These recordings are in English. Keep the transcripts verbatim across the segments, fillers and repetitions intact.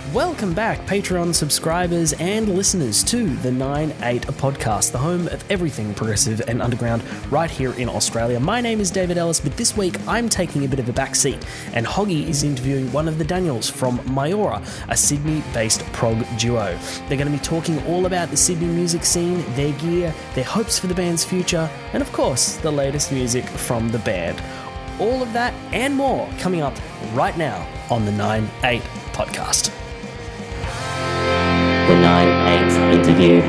Welcome back, Patreon subscribers and listeners, to the nine eight podcast, the home of everything progressive and underground right here in Australia. My name is David Ellis, but this week I'm taking a bit of a backseat, and Hoggy is interviewing one of the Daniels from Mayora, a Sydney-based prog duo. They're going to be talking all about the Sydney music scene, their gear, their hopes for the band's future, and of course, the latest music from the band. All of that and more coming up right now on the nine eight podcast. The nine eight interview.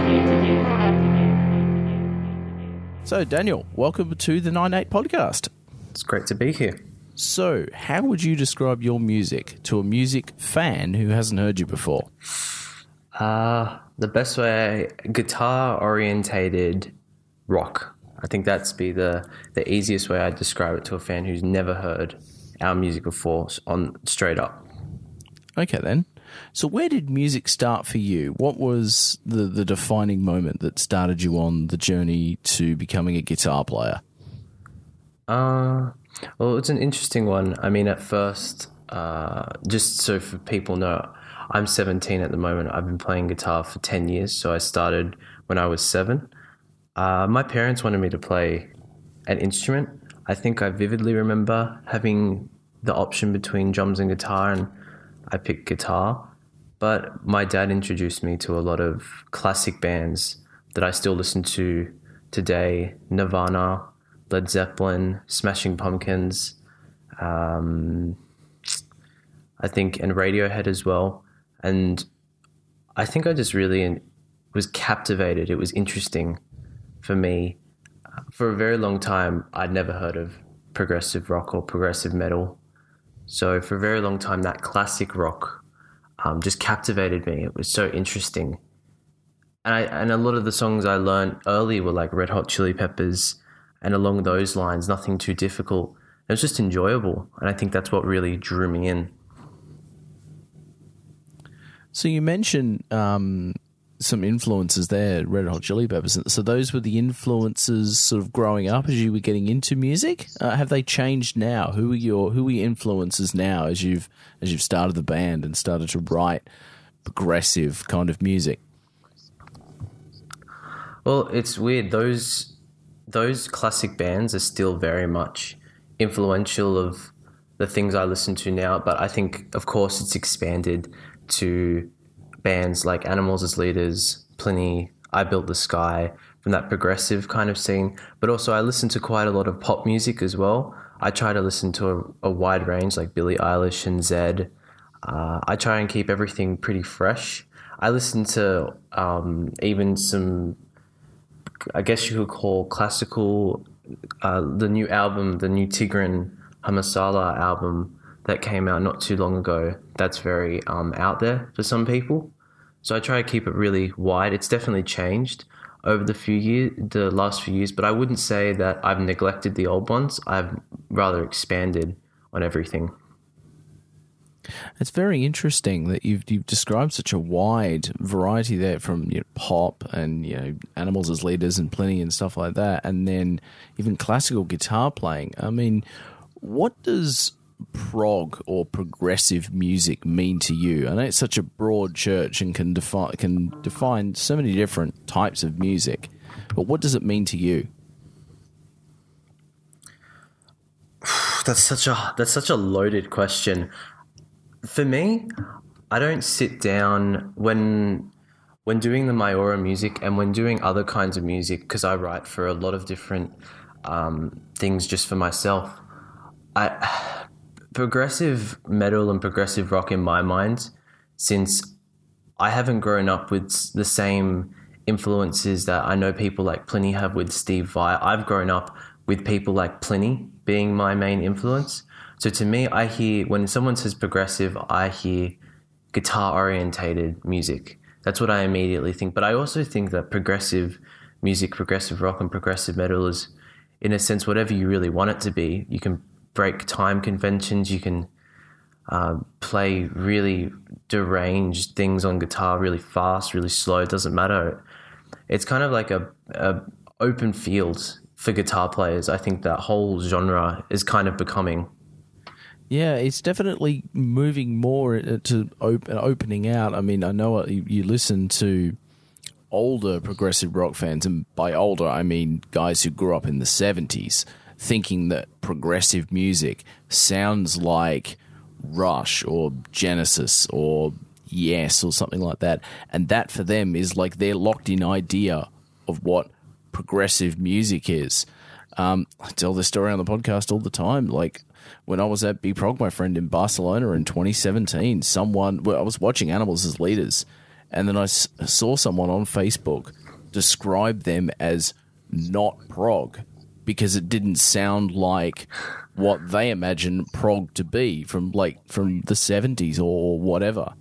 So, Daniel, welcome to the nine eight podcast. It's great to be here. So, how would you describe your music to a music fan who hasn't heard you before? Uh, the best way, guitar-orientated rock. I think that's be the, the easiest way I'd describe it to a fan who's never heard our music before, on straight up. Okay, then. So where did music start for you? What was the, the defining moment that started you on the journey to becoming a guitar player? Uh, well, it's an interesting one. I mean, at first, uh, just so for people know, I'm seventeen at the moment. I've been playing guitar for ten years, so I started when I was seven. Uh, my parents wanted me to play an instrument. I think I vividly remember having the option between drums and guitar, and I picked guitar. But my dad introduced me to a lot of classic bands that I still listen to today: Nirvana, Led Zeppelin, Smashing Pumpkins, um, I think, and Radiohead as well. And I think I just really was captivated. It was interesting for me. For a very long time, I'd never heard of progressive rock or progressive metal. So for a very long time, that classic rock um, just captivated me. It was so interesting. And, I, and a lot of the songs I learned early were like Red Hot Chili Peppers, and along those lines, nothing too difficult. It was just enjoyable. And I think that's what really drew me in. So you mentioned um, some influences there, Red Hot Chili Peppers. So those were the influences sort of growing up as you were getting into music. Uh, have they changed now? Who are your who are your influences now as you've as you've started the band and started to write progressive kind of music? Well, it's weird. Those those classic bands are still very much influential of the things I listen to now, but I think, of course, it's expanded to bands like Animals as Leaders, Pliny, I Built the Sky, from that progressive kind of scene. But also I listen to quite a lot of pop music as well. I try to listen to a, a wide range like Billie Eilish and Zedd. Uh, I try and keep everything pretty fresh. I listen to um, even some, I guess you could call classical, uh, the new album, the new Tigran Hamasala album that came out not too long ago. That's very um, out there for some people. So I try to keep it really wide. It's definitely changed over the few years, the last few years, but I wouldn't say that I've neglected the old ones. I've rather expanded on everything. It's very interesting that you've you've described such a wide variety there, from you know, pop and you know Animals as Leaders and Plenty and stuff like that, and then even classical guitar playing. I mean, what does prog or progressive music mean to you? I know it's such a broad church and can define can define so many different types of music, but what does it mean to you? That's such a that's such a loaded question. For me, I don't sit down when when doing the Mayora music and when doing other kinds of music, because I write for a lot of different um, things just for myself. I progressive metal and progressive rock in my mind, since I haven't grown up with the same influences that I know people like Pliny have with Steve Vai. I've grown up with people like Pliny being my main influence. So to me, I hear, when someone says progressive, I hear guitar-orientated music. That's what I immediately think. But I also think that progressive music, progressive rock and progressive metal is, in a sense, whatever you really want it to be. You can break time conventions. You can uh, play really deranged things on guitar, really fast, really slow. It doesn't matter. It's kind of like a, a open field for guitar players. I think that whole genre is kind of becoming. Yeah, it's definitely moving more to op- opening out. I mean, I know you, you listen to older progressive rock fans, and by older, I mean guys who grew up in the seventies, thinking that progressive music sounds like Rush or Genesis or Yes or something like that. And that for them is like their locked-in idea of what progressive music is. Um, I tell this story on the podcast all the time. Like, when I was at Big Prog, my friend, in Barcelona in twenty seventeen, someone, well, I was watching Animals as Leaders, and then I s- saw someone on Facebook describe them as not prog because it didn't sound like what they imagine prog to be from like from the seventies or whatever.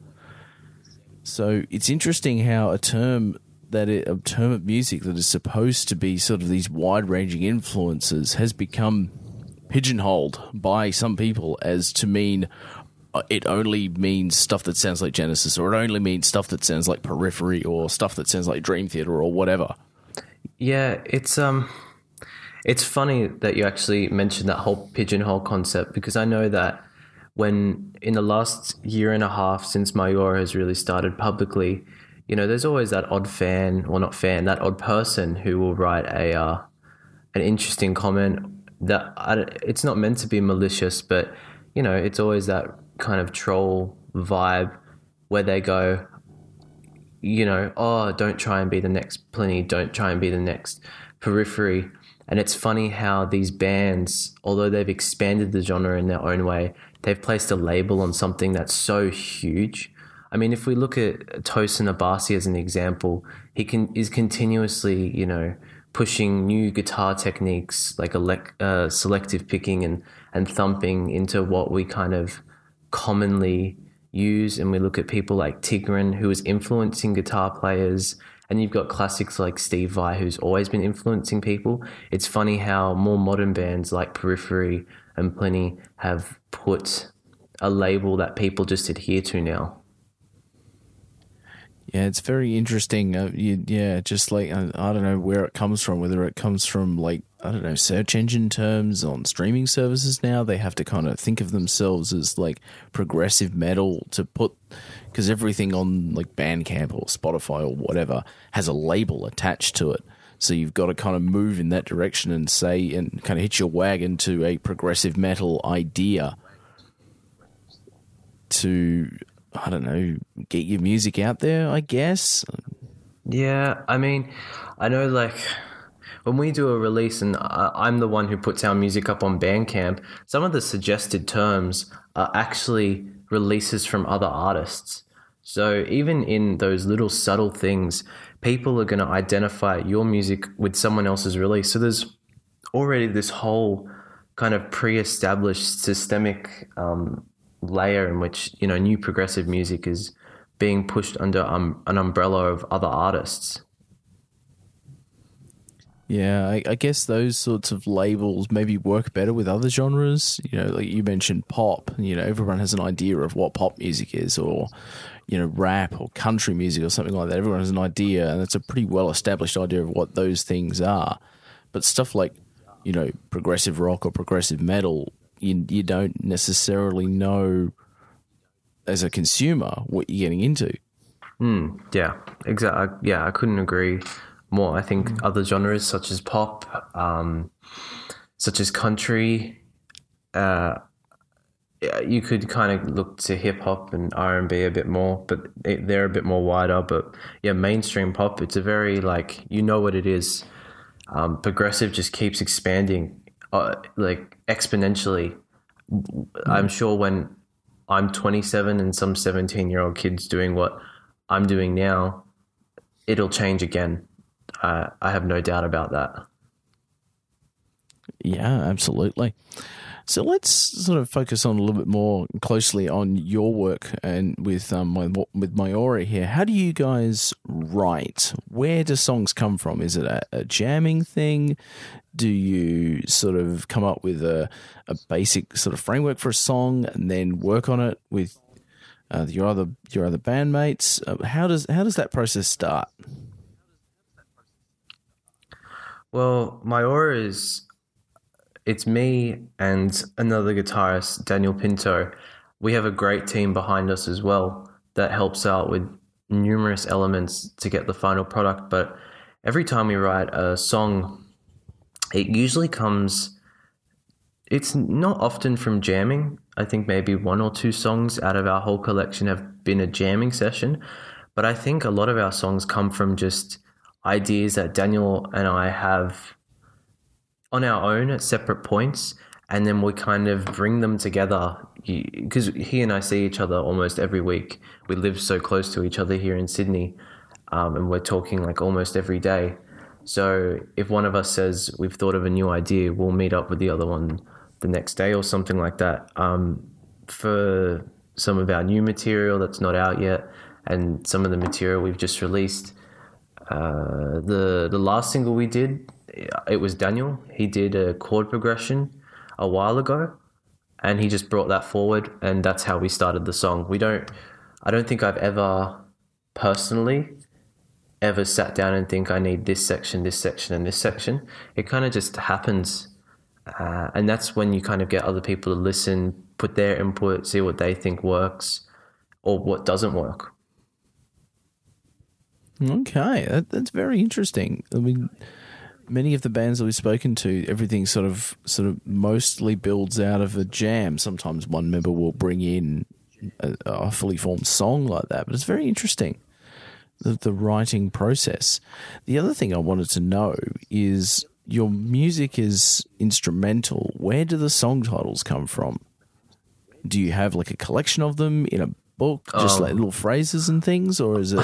So it's interesting how a term that it, a term of music that is supposed to be sort of these wide-ranging influences has become pigeonholed by some people as to mean uh, it only means stuff that sounds like Genesis, or it only means stuff that sounds like Periphery, or stuff that sounds like Dream Theater, or whatever. Yeah, it's um, it's funny that you actually mentioned that whole pigeonhole concept, because I know that when in the last year and a half since Mayora has really started publicly, you know, there's always that odd fan, or not fan, that odd person who will write a uh, an interesting comment that I, it's not meant to be malicious, but, you know, it's always that kind of troll vibe where they go, you know, oh, don't try and be the next Pliny, don't try and be the next Periphery. And it's funny how these bands, although they've expanded the genre in their own way, they've placed a label on something that's so huge. I mean, if we look at Tosin Abasi as an example, he can is continuously, you know, pushing new guitar techniques like elect, uh, selective picking and, and thumping into what we kind of commonly use. And we look at people like Tigran, who is influencing guitar players, and you've got classics like Steve Vai, who's always been influencing people. It's funny how more modern bands like Periphery and Pliny have put a label that people just adhere to now. Yeah, it's very interesting. Uh, you, yeah, just like, I, I don't know where it comes from, whether it comes from, like, I don't know, search engine terms on streaming services now. They have to kind of think of themselves as, like, progressive metal to put, because everything on, like, Bandcamp or Spotify or whatever has a label attached to it. So you've got to kind of move in that direction and say, and kind of hitch your wagon to a progressive metal idea to, I don't know, get your music out there, I guess. Yeah, I mean, I know, like, when we do a release and I, I'm the one who puts our music up on Bandcamp, some of the suggested terms are actually releases from other artists. So even in those little subtle things, people are going to identify your music with someone else's release. So there's already this whole kind of pre-established systemic um, layer in which, you know, new progressive music is being pushed under um, an umbrella of other artists. Yeah, I, I guess those sorts of labels maybe work better with other genres. You know, like you mentioned pop, you know, everyone has an idea of what pop music is, or, you know, rap or country music or something like that. Everyone has an idea, and it's a pretty well-established idea of what those things are. But stuff like, you know, progressive rock or progressive metal, you, you don't necessarily know as a consumer what you're getting into. Mm, yeah, exactly. Yeah, I couldn't agree more. I think mm. other genres such as pop, um, such as country, uh, you could kind of look to hip hop and R and B a bit more, but they're a bit more wider. But yeah, mainstream pop, it's a very, like, you know what it is. Um, progressive just keeps expanding, uh, like exponentially. Mm. I'm sure when I'm twenty-seven and some seventeen year old kid's doing what I'm doing now, it'll change again. Uh, I have no doubt about that. Yeah, absolutely. So let's sort of focus on a little bit more closely on your work and with um my, with Mayora here. How do you guys write? Where do songs come from? Is it a, a jamming thing? Do you sort of come up with a, a basic sort of framework for a song and then work on it with uh, your other your other bandmates? Uh, how does how does that process start? Well, Mayora is it's me and another guitarist, Daniel Pinto. We have a great team behind us as well that helps out with numerous elements to get the final product. But every time we write a song, it usually comes, it's not often from jamming. I think maybe one or two songs out of our whole collection have been a jamming session. But I think a lot of our songs come from just ideas that Daniel and I have on our own at separate points, and then we kind of bring them together because he and I see each other almost every week. We live so close to each other here in Sydney, um, and we're talking like almost every day. So if one of us says we've thought of a new idea, we'll meet up with the other one the next day or something like that. Um, for some of our new material that's not out yet, and some of the material we've just released, uh, the the last single we did, it was Daniel. He did a chord progression a while ago, and he just brought that forward, and that's how we started the song. We don't, I don't think I've ever personally ever sat down and think I need this section, this section, and this section. It kind of just happens, uh, and that's when you kind of get other people to listen, put their input, see what they think works or what doesn't work. Okay, that, that's very interesting. I mean, many of the bands that we've spoken to, everything sort of sort of mostly builds out of a jam. Sometimes one member will bring in a, a fully formed song like that, but it's very interesting, the, the writing process. The other thing I wanted to know is your music is instrumental. Where do the song titles come from? Do you have like a collection of them in a book, just um, like little phrases and things, or is it...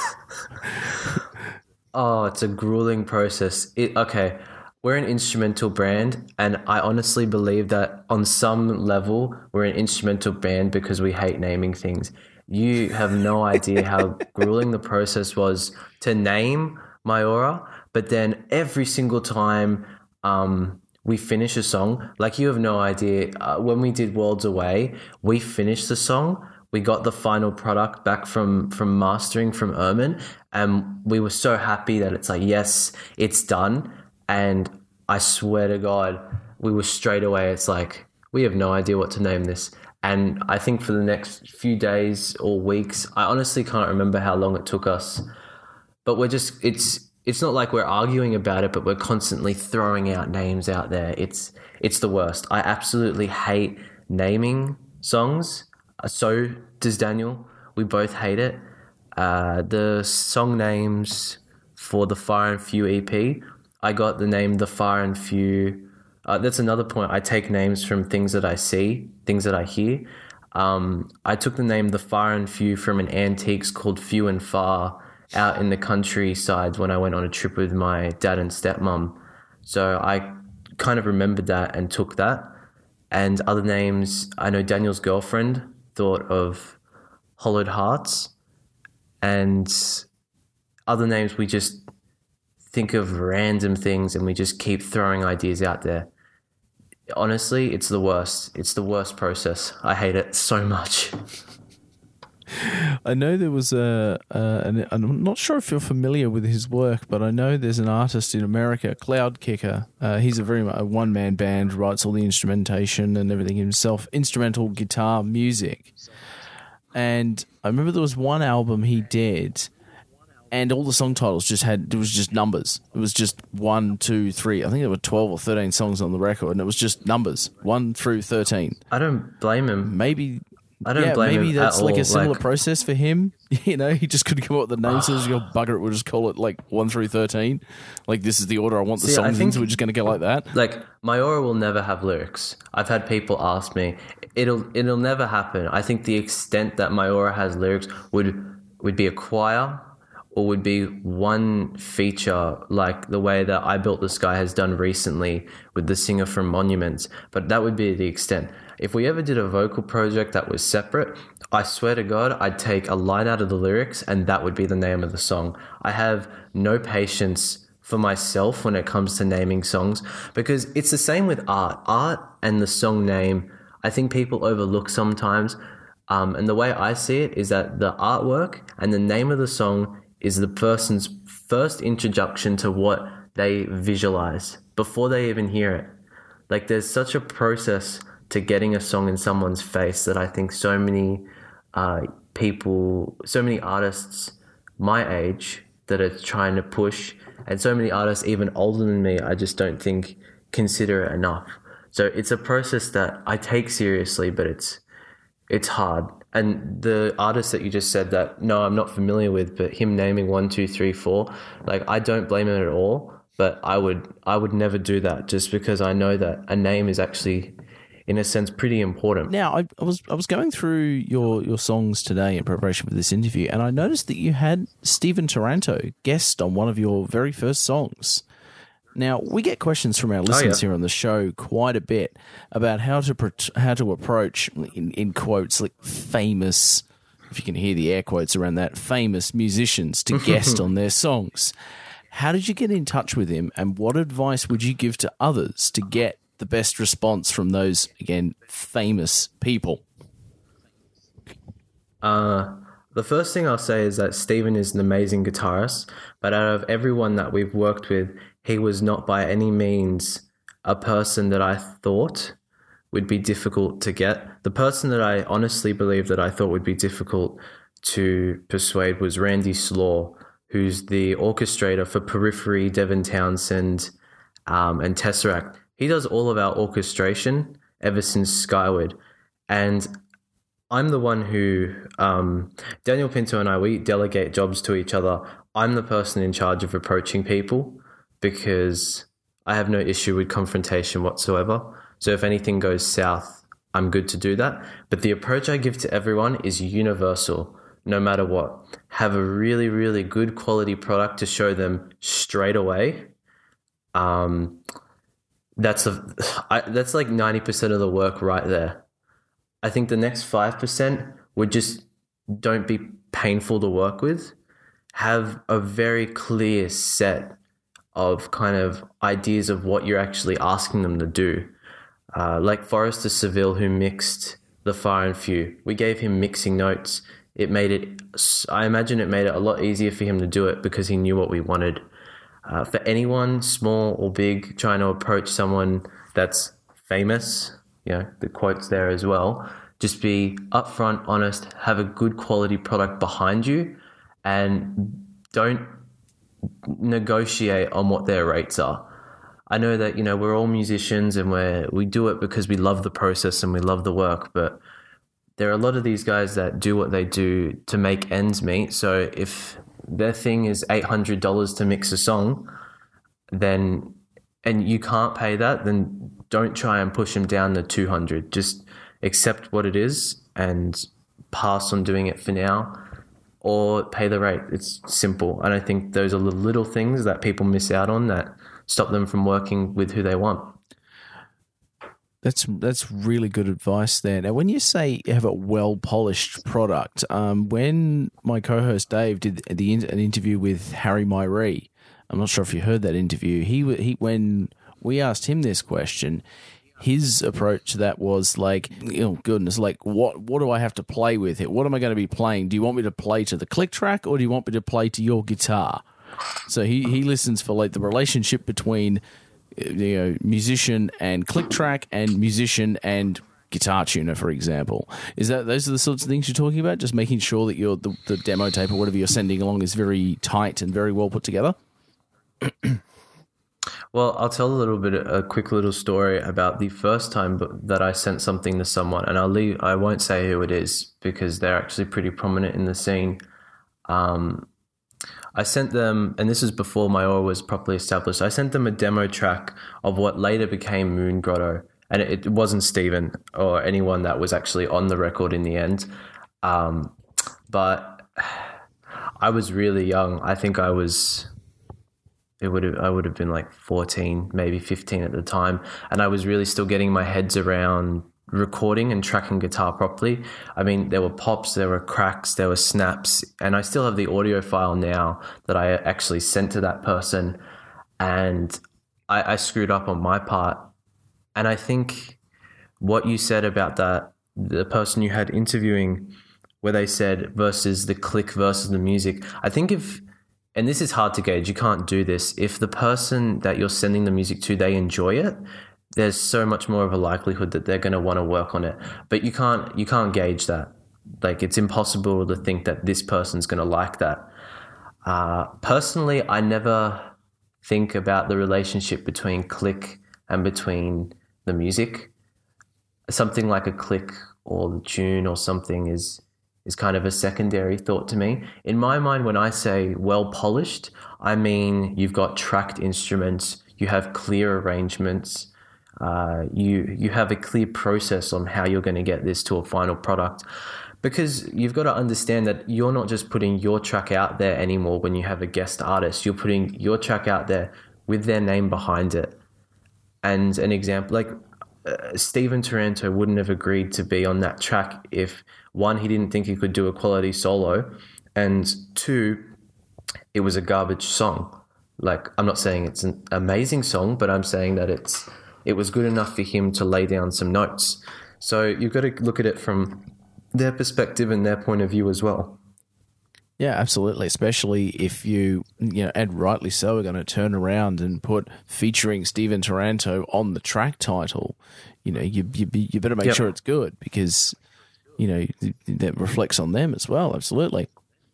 Oh, it's a grueling process. It, okay, we're an instrumental brand, and I honestly believe that on some level we're an instrumental band because we hate naming things. You have no idea how grueling the process was to name Mayora, but then every single time um, we finish a song, like you have no idea, uh, when we did Worlds Away, we finished the song. We got the final product back from, from mastering from Ermin, and we were so happy that it's like, yes, it's done. And I swear to God, we were straight away, it's like, we have no idea what to name this. And I think for the next few days or weeks, I honestly can't remember how long it took us, but we're just, it's, it's not like we're arguing about it, but we're constantly throwing out names out there. It's, it's the worst. I absolutely hate naming songs. So does Daniel. We both hate it. Uh, the song names for the Fire and Few E P, I got the name The Fire and Few. Uh, that's another point. I take names from things that I see, things that I hear. Um, I took the name The Fire and Few from an antiques called Few and Far out in the countryside when I went on a trip with my dad and stepmom. So I kind of remembered that and took that. And other names, I know Daniel's girlfriend thought of Hollowed Hearts, and other names we just think of random things and we just keep throwing ideas out there. Honestly, it's the worst. It's the worst process. I hate it so much. I know there was a, uh, an, I'm not sure if you're familiar with his work, but I know there's an artist in America, Cloud Kicker. Uh, he's a very a one-man band, writes all the instrumentation and everything himself, instrumental guitar music. And I remember there was one album he did, and all the song titles just had, it was just numbers. It was just one, two, three. I think there were twelve or thirteen songs on the record, and it was just numbers, one through thirteen. I don't blame him. Maybe... I don't yeah, blame maybe him that's at like all. a similar like, process for him. You know, he just couldn't come up with the name, so he's go, bugger it, we'll just call it like one through thirteen. Like, this is the order I want the See, songs I in, think- so we're just going to go like that. Like, Mayora will never have lyrics. I've had people ask me. It'll it'll never happen. I think the extent that Mayora has lyrics would would be a choir, or would be one feature, like the way that I Built the Sky has done recently with the singer from Monuments. But that would be the extent. If we ever did a vocal project that was separate, I swear to God, I'd take a line out of the lyrics and that would be the name of the song. I have no patience for myself when it comes to naming songs, because it's the same with art. Art and the song name, I think people overlook sometimes. Um, and the way I see it is that the artwork and the name of the song is the person's first introduction to what they visualize before they even hear it. Like there's such a process to getting a song in someone's face that I think so many uh, people, so many artists my age that are trying to push, and so many artists even older than me, I just don't think consider it enough. So it's a process that I take seriously, but it's it's hard. And the artist that you just said that, no, I'm not familiar with, but him naming one, two, three, four, like I don't blame him at all, but I would I would never do that just because I know that a name is actually, in a sense, pretty important. Now, I, I was I was going through your, your songs today in preparation for this interview, and I noticed that you had Stephen Taranto guest on one of your very first songs. Now, we get questions from our listeners oh, yeah. here on the show quite a bit about how to pro- how to approach, in, in quotes, like famous, if you can hear the air quotes around that, famous musicians to guest on their songs. How did you get in touch with him, and what advice would you give to others to get the best response from those, again, famous people? Uh, the first thing I'll say is that Stephen is an amazing guitarist, but out of everyone that we've worked with, he was not by any means a person that I thought would be difficult to get. The person that I honestly believe that I thought would be difficult to persuade was Randy Slaw, who's the orchestrator for Periphery, Devin Townsend, um, and Tesseract. He does all of our orchestration ever since Skyward. And I'm the one who, um, Daniel Pinto and I, we delegate jobs to each other. I'm the person in charge of approaching people because I have no issue with confrontation whatsoever. So if anything goes south, I'm good to do that. But the approach I give to everyone is universal, no matter what. Have a really, really good quality product to show them straight away. Um, that's a, I, that's like ninety percent of the work right there. I think the next five percent would just don't be painful to work with. Have a very clear set of kind of ideas of what you're actually asking them to do. Uh, like Forrester Seville, who mixed The Far and Few. We gave him mixing notes. It made it, I imagine it made it a lot easier for him to do it because he knew what we wanted. Uh, for anyone, small or big, trying to approach someone that's famous, you know, the quote's there as well, just be upfront, honest, have a good quality product behind you, and don't negotiate on what their rates are. I know that, you know, we're all musicians and we're, we do it because we love the process and we love the work, but there are a lot of these guys that do what they do to make ends meet. So if their thing is eight hundred dollars to mix a song, then, and you can't pay that, then don't try and push them down to two hundred. Just accept what it is and pass on doing it for now, or pay the rate. It's simple. And I think those are the little things that people miss out on that stop them from working with who they want. That's that's really good advice there. Now, when you say you have a well-polished product, um, when my co-host Dave did the an interview with Harry Myree, I'm not sure if you heard that interview, he he when we asked him this question, his approach to that was like, oh goodness, like what what do I have to play with it? What am I going to be playing? Do you want me to play to the click track or do you want me to play to your guitar? So he, he listens for like the relationship between, you know, musician and click track and musician and guitar tuner, for example. Is that those are the sorts of things you're talking about? Just making sure that your the, the demo tape or whatever you're sending along is very tight and very well put together? Well, I'll tell a little bit, a quick little story about the first time that I sent something to someone, and I'll leave, I won't say who it is because they're actually pretty prominent in the scene. Um, I sent them, and this is before Maior was properly established, I sent them a demo track of what later became Moon Grotto, and it, it wasn't Stephen or anyone that was actually on the record in the end. Um, but I was really young. I think I was... It would have, I would have been like fourteen, maybe fifteen at the time. And I was really still getting my heads around recording and tracking guitar properly. I mean, there were pops, there were cracks, there were snaps, and I still have the audio file now that I actually sent to that person. And I, I screwed up on my part. And I think what you said about that, the person you had interviewing, where they said versus the click versus the music, I think if, and this is hard to gauge, you can't do this. If the person that you're sending the music to, they enjoy it, there's so much more of a likelihood that they're going to want to work on it. But you can't you can't gauge that. Like, it's impossible to think that this person's going to like that. Uh, personally, I never think about the relationship between click and between the music. Something like a click or the tune or something is is kind of a secondary thought to me. In my mind, when I say well polished, I mean you've got tracked instruments, you have clear arrangements, uh, you you have a clear process on how you're going to get this to a final product. Because you've got to understand that you're not just putting your track out there anymore when you have a guest artist. You're putting your track out there with their name behind it. And an example, like uh, Steven Taranto wouldn't have agreed to be on that track if, one, he didn't think he could do a quality solo, and two, it was a garbage song. Like, I'm not saying it's an amazing song, but I'm saying that it's it was good enough for him to lay down some notes. So you've got to look at it from their perspective and their point of view as well. Yeah, absolutely. Especially if you, you know, and rightly so, are going to turn around and put featuring Steven Taranto on the track title. You know, you you, you better make yep. sure it's good, because, you know, that reflects on them as well. Absolutely.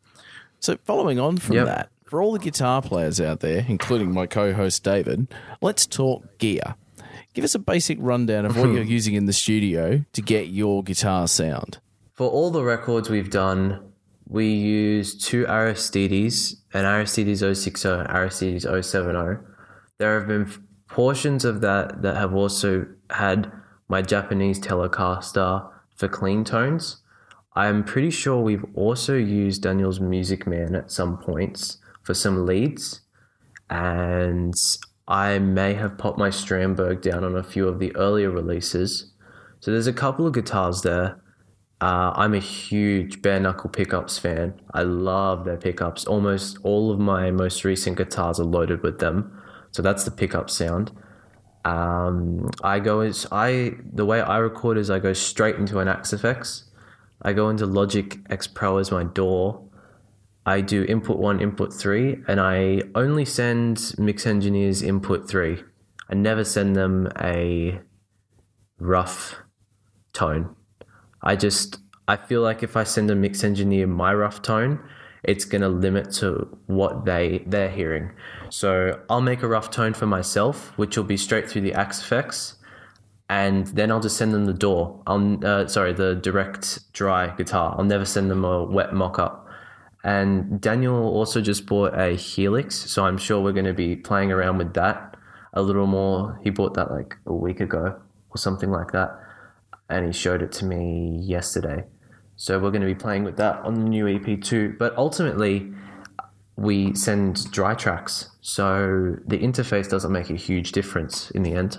So following on from yep. that, for all the guitar players out there, including my co-host David, let's talk gear. Give us a basic rundown of what you're using in the studio to get your guitar sound. For all the records we've done, we use two Aristides, an Aristides oh sixty, Aristides oh seventy. There have been portions of that that have also had my Japanese Telecaster for clean tones. I'm pretty sure we've also used Daniel's Music Man at some points for some leads, and I may have popped my Strandberg down on a few of the earlier releases. So there's a couple of guitars there. Uh, I'm a huge bare knuckle pickups fan. I love their pickups. Almost all of my most recent guitars are loaded with them. So that's the pickup sound. Um, I go as I the way I record is I go straight into an Axe-F-X. I go into Logic X Pro as my D A W. I do input one, input three, and I only send mix engineers input three. I never send them a rough tone. I just, I feel like if I send a mix engineer my rough tone, it's going to limit to what they, they're hearing. So I'll make a rough tone for myself, which will be straight through the Axe-F-X, and then I'll just send them the D A W. I'll, uh, sorry, the direct dry guitar. I'll never send them a wet mock-up. And Daniel also just bought a Helix, so I'm sure we're going to be playing around with that a little more. He bought that like a week ago or something like that, and he showed it to me yesterday. So we're going to be playing with that on the new E P too. But ultimately, we send dry tracks, so the interface doesn't make a huge difference in the end.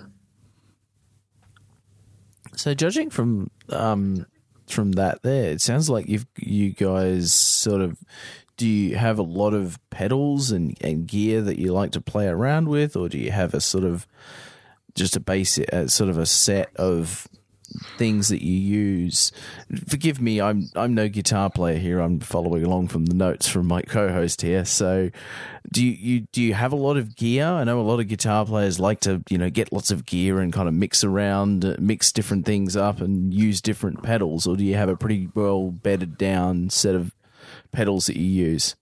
So judging from um, from that there, it sounds like you've you guys sort of, do you have a lot of pedals and, and gear that you like to play around with, or do you have a sort of just a basic uh, sort of a set of things that you use? Forgive me, I'm I'm no guitar player here. I'm following along from the notes from my co-host here. So, do you, you do you have a lot of gear? I know a lot of guitar players like to, you know, get lots of gear and kind of mix around, uh, mix different things up, and use different pedals. Or do you have a pretty well bedded down set of pedals that you use?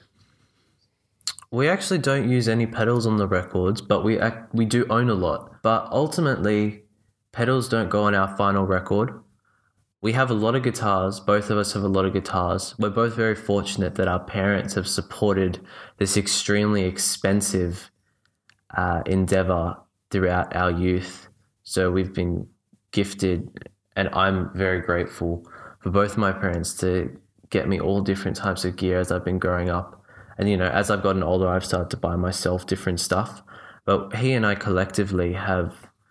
We actually don't use any pedals on the records, but we act, we do own a lot. But ultimately, pedals don't go on our final record. We have a lot of guitars. Both of us have a lot of guitars. We're both very fortunate that our parents have supported this extremely expensive uh, endeavor throughout our youth. So we've been gifted, and I'm very grateful for both my parents to get me all different types of gear as I've been growing up. And, you know, as I've gotten older, I've started to buy myself different stuff. But he and I collectively have,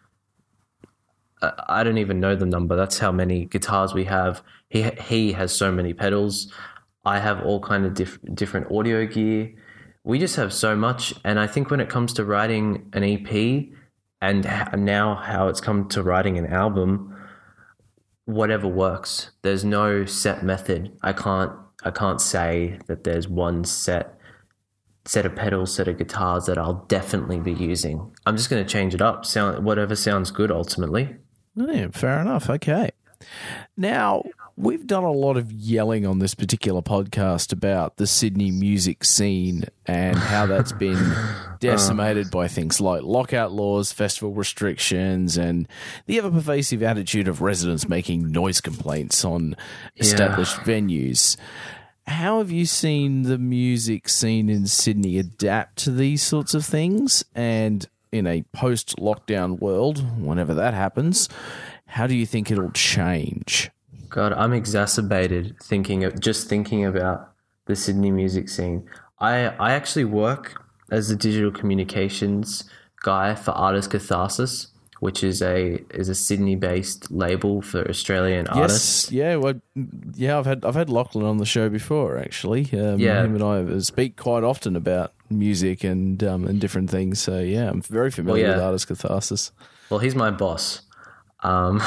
I don't even know the number. That's how many guitars we have. He he has so many pedals. I have all kind of diff, different audio gear. We just have so much. And I think when it comes to writing an E P, and now how it's come to writing an album, whatever works. There's no set method. I can't I can't say that there's one set set of pedals, set of guitars that I'll definitely be using. I'm just going to change it up, sound whatever sounds good ultimately. Yeah, fair enough. Okay. Now, we've done a lot of yelling on this particular podcast about the Sydney music scene and how that's been decimated by things like lockout laws, festival restrictions, and the ever-pervasive attitude of residents making noise complaints on established Yeah. venues. How have you seen the music scene in Sydney adapt to these sorts of things? And in a post-lockdown world, whenever that happens, how do you think it'll change? God, I'm exacerbated thinking of just thinking about the Sydney music scene. I I actually work as a digital communications guy for Artist Catharsis, which is a is a Sydney-based label for Australian artists. Yes, yeah, well, yeah. I've had I've had Lachlan on the show before, actually. Um, Yeah. him and I speak quite often about music and um, and different things. So yeah, I'm very familiar Well, yeah. with Artist Catharsis. Well, he's my boss. Um,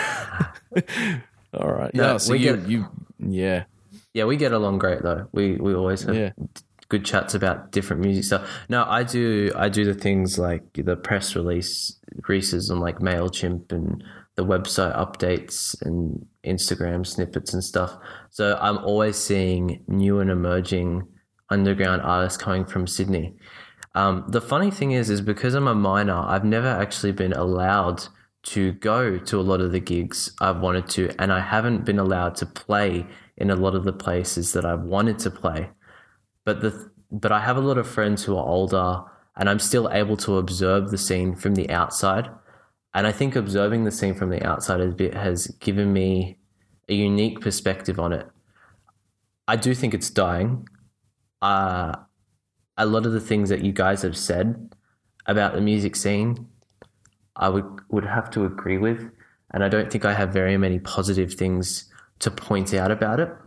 All right, No, yeah. So we you, get- you, yeah, yeah, we get along great though. We we always have Yeah. good chats about different music stuff. No, I do I do the things like the press release releases on like MailChimp and the website updates and Instagram snippets and stuff. So I'm always seeing new and emerging underground artists coming from Sydney. Um, the funny thing is, is because I'm a minor, I've never actually been allowed to go to a lot of the gigs I've wanted to, and I haven't been allowed to play in a lot of the places that I've wanted to play. But the but I have a lot of friends who are older, and I'm still able to observe the scene from the outside. And I think observing the scene from the outside has, been, has given me a unique perspective on it. I do think it's dying. Uh, a lot of the things that you guys have said about the music scene, I would would have to agree with, and I don't think I have very many positive things to point out about it.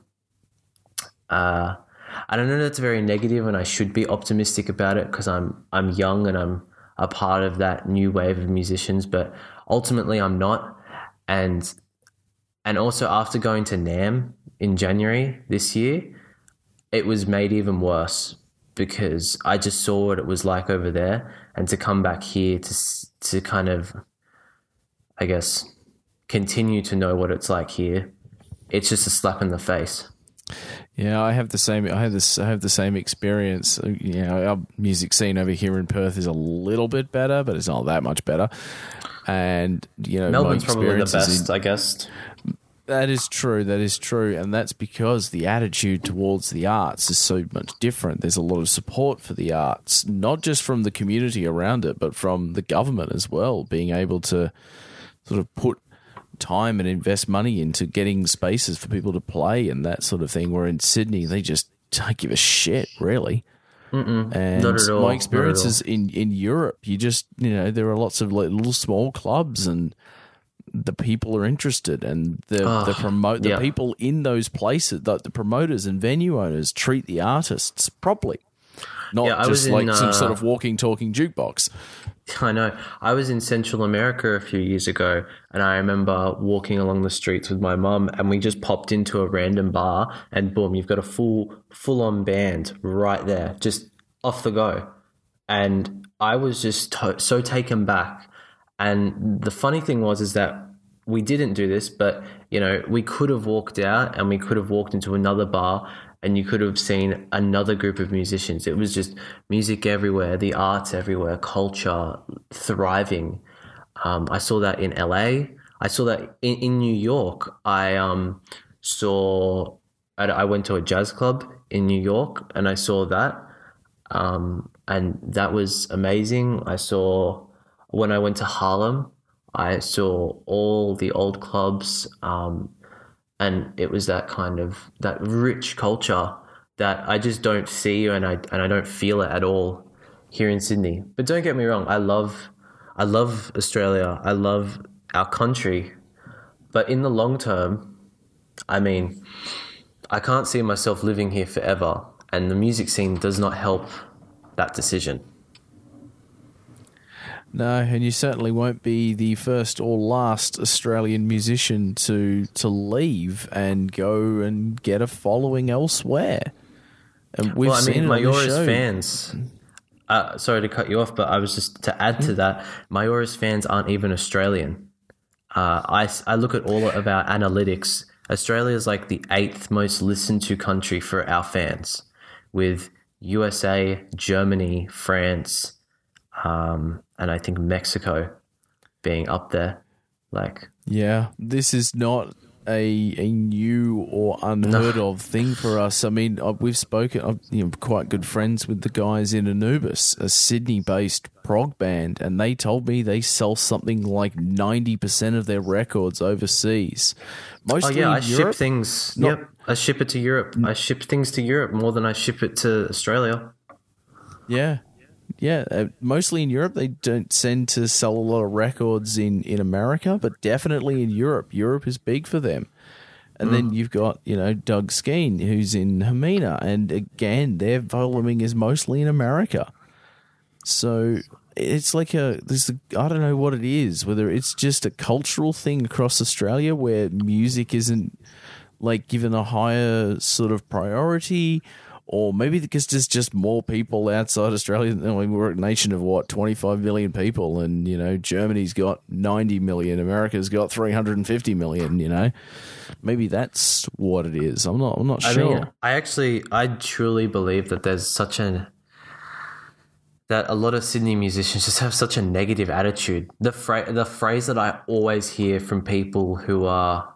Uh, I don't know that's very negative, and I should be optimistic about it because I'm I'm young and I'm a part of that new wave of musicians, but ultimately I'm not. And and also after going to NAMM in January this year, it was made even worse because I just saw what it was like over there, and to come back here to to kind of, I guess, continue to know what it's like here, it's just a slap in the face. yeah. I have the same. I have this. I have the same experience. You know, our music scene over here in Perth is a little bit better, but it's not that much better. And you know, Melbourne's my probably the experiences best, in- I guess. That is true. That is true. And that's because the attitude towards the arts is so much different. There's a lot of support for the arts, not just from the community around it, but from the government as well, being able to sort of put time and invest money into getting spaces for people to play and that sort of thing. Where in Sydney, they just don't give a shit, really. Mm-mm, And not at all. my not experiences at all. in, in Europe, you just, you know, there are lots of like little small clubs and the people are interested, and the Oh, the promote the yeah. people in those places, the, the promoters and venue owners treat the artists properly, not Yeah, I just was in, like some uh, sort of walking, talking jukebox. I know. I was in Central America a few years ago, and I remember walking along the streets with my mum, and we just popped into a random bar, and boom, you've got a full full on band right there, just off the go. And I was just to- so taken back. And the funny thing was is that we didn't do this, but you know, we could have walked out and we could have walked into another bar, and you could have seen another group of musicians. It was just music everywhere, the arts everywhere, culture thriving. Um, I saw that in L A. I saw that in, in New York. I um, saw, I, I went to a jazz club in New York, and I saw that. Um, and that was amazing. I saw, when I went to Harlem, I saw all the old clubs, um, and it was that kind of, that rich culture that I just don't see, and I and I don't feel it at all here in Sydney. But don't get me wrong, I love I love Australia. I love our country. But in the long term, I mean, I can't see myself living here forever, and the music scene does not help that decision. No, and you certainly won't be the first or last Australian musician to to leave and go and get a following elsewhere. And we've well, I seen mean, it on this Mayora's show. fans. Uh, sorry to cut you off, but I was just to add to that. Mayora's fans aren't even Australian. Uh, I I look at all of our analytics. Australia is like the eighth most listened to country for our fans, with U S A, Germany, France, um, and I think Mexico being up there. Like, Yeah, this is not a a new or unheard of thing for us. I mean, uh, we've spoken. I'm you know, quite good friends with the guys in Anubis, a Sydney-based prog band, and they told me they sell something like ninety percent of their records overseas. oh Mostly yeah, I in ship Europe. things. Not- Yep, I ship it to Europe. I ship things to Europe more than I ship it to Australia. Yeah. Yeah, uh, mostly in Europe. They don't tend to sell a lot of records in, in America, but definitely in Europe. Europe is big for them. And Mm. then you've got, you know, Doug Skeen, who's in Hermina. And again, their following is mostly in America. So it's like a, there's a, I don't know what it is, whether it's just a cultural thing across Australia where music isn't like given a higher sort of priority, or maybe because there's just more people outside Australia. I mean, we're a nation of what, twenty-five million people, and you know, Germany's got ninety million, America's got three hundred fifty million. You know, maybe that's what it is. I'm not. I'm not I sure. mean, I actually, I truly believe that there's such an that a lot of Sydney musicians just have such a negative attitude. The phrase, the phrase that I always hear from people who are,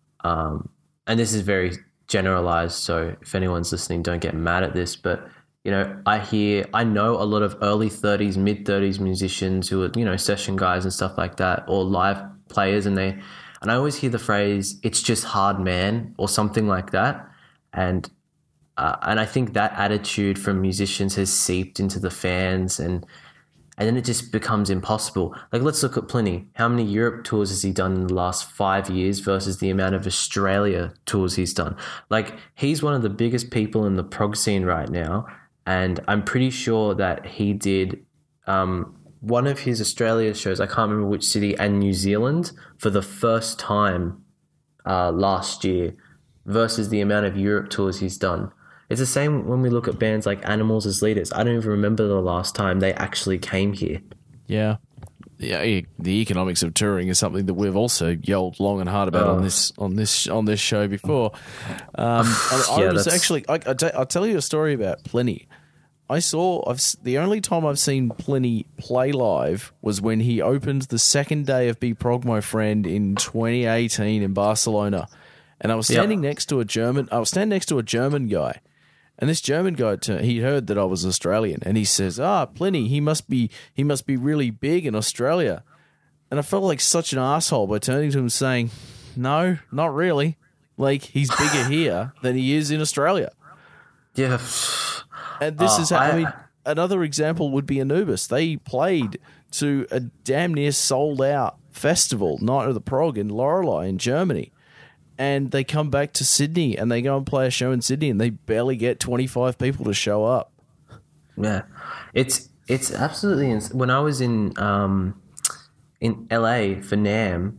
um, and this is very generalized, so if anyone's listening, don't get mad at this, but you know, I hear, I know a lot of early thirties, mid thirties musicians who are, you know, session guys and stuff like that, or live players, and they, and I always hear the phrase, "It's just hard, man," or something like that, and uh, and I think that attitude from musicians has seeped into the fans, and and then it just becomes impossible. Like, let's look at Pliny. How many Europe tours has he done in the last five years versus the amount of Australia tours he's done? Like, he's one of the biggest people in the prog scene right now, and I'm pretty sure that he did um, one of his Australia shows, I can't remember which city, and New Zealand for the first time uh, last year versus the amount of Europe tours he's done. It's the same when we look at bands like Animals as Leaders. I don't even remember the last time they actually came here. Yeah. Yeah, e- the economics of touring is something that we've also yelled long and hard about Oh. on this on this on this show before. Um, I, I Yeah, was that's- actually, I, I t- I'll tell you a story about Pliny. I saw, I've s- the only time I've seen Pliny play live was when he opened the second day of Be Prog My Friend in twenty eighteen in Barcelona, and I was Yep. standing next to a German. I was standing next to a German guy. And this German guy, he heard that I was Australian, and he says, "Ah, Pliny, he must be, he must be really big in Australia." And I felt like such an asshole by turning to him saying, "No, not really. Like, he's bigger here than he is in Australia." Yeah. And this Oh, is, how, I, I- mean, another example would be Anubis. They played to a damn near sold out festival, Night of the Prog in Lorelei in Germany. And they come back to Sydney and they go and play a show in Sydney and they barely get twenty-five people to show up. Yeah, it's it's absolutely ins- when I was in um in L A for NAMM,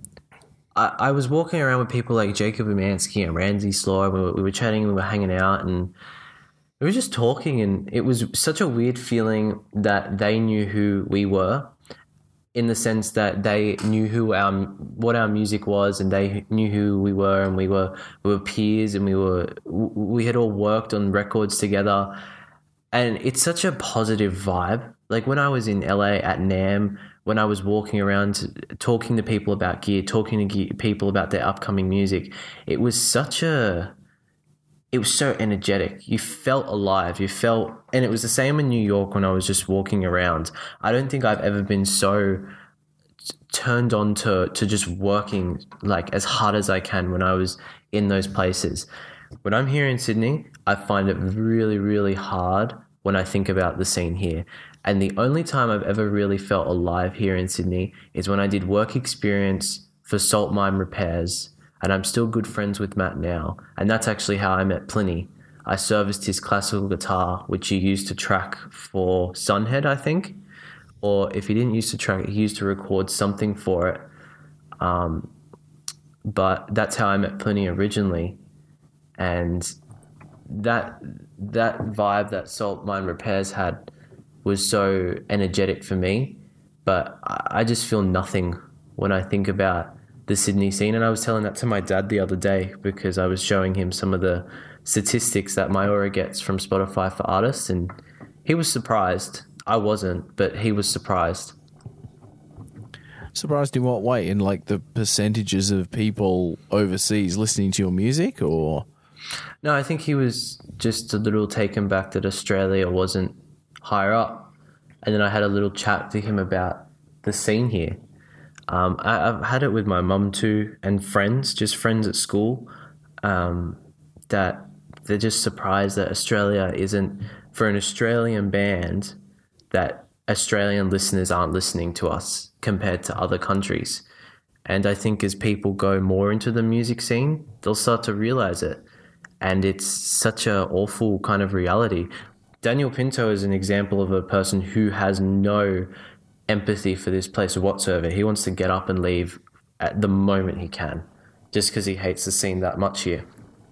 I, I was walking around with people like Jacob Umansky and Ramsey Slaw. We were, we were chatting, we were hanging out, and we were just talking, and it was such a weird feeling that they knew who we were, in the sense that they knew who our what our music was, and they knew who we were, and we were we were peers, and we were we had all worked on records together, and it's such a positive vibe. Like when I was in L A at NAMM, when I was walking around talking to people about gear, talking to gear, people about their upcoming music, it was such a it was so energetic. You felt alive. You felt, and it was the same in New York when I was just walking around. I don't think I've ever been so t- turned on to, to just working like as hard as I can when I was in those places. When I'm here in Sydney, I find it really, really hard when I think about the scene here. And the only time I've ever really felt alive here in Sydney is when I did work experience for Salt Mine Repairs. And I'm still good friends with Matt now. And that's actually how I met Pliny. I serviced his classical guitar, which he used to track for Sunhead, I think. Or if he didn't use to track it, he used to record something for it. Um, but that's how I met Pliny originally. And that that vibe that Salt Mine Repairs had was so energetic for me, but I I just feel nothing when I think about the Sydney scene. And I was telling that to my dad the other day because I was showing him some of the statistics that Myora gets from Spotify for artists, and he was surprised. I wasn't, but he was surprised. Surprised in what way? In like the percentages of people overseas listening to your music, or? No, I think he was just a little taken back that Australia wasn't higher up. And then I had a little chat to him about the scene here. Um, I, I've had it with my mum too, and friends, just friends at school, um, that they're just surprised that Australia isn't, for an Australian band, that Australian listeners aren't listening to us compared to other countries. And I think as people go more into the music scene, they'll start to realize it. And it's such a awful kind of reality. Daniel Pinto is an example of a person who has no empathy for this place whatsoever. He wants to get up and leave at the moment he can, just because he hates the scene that much here.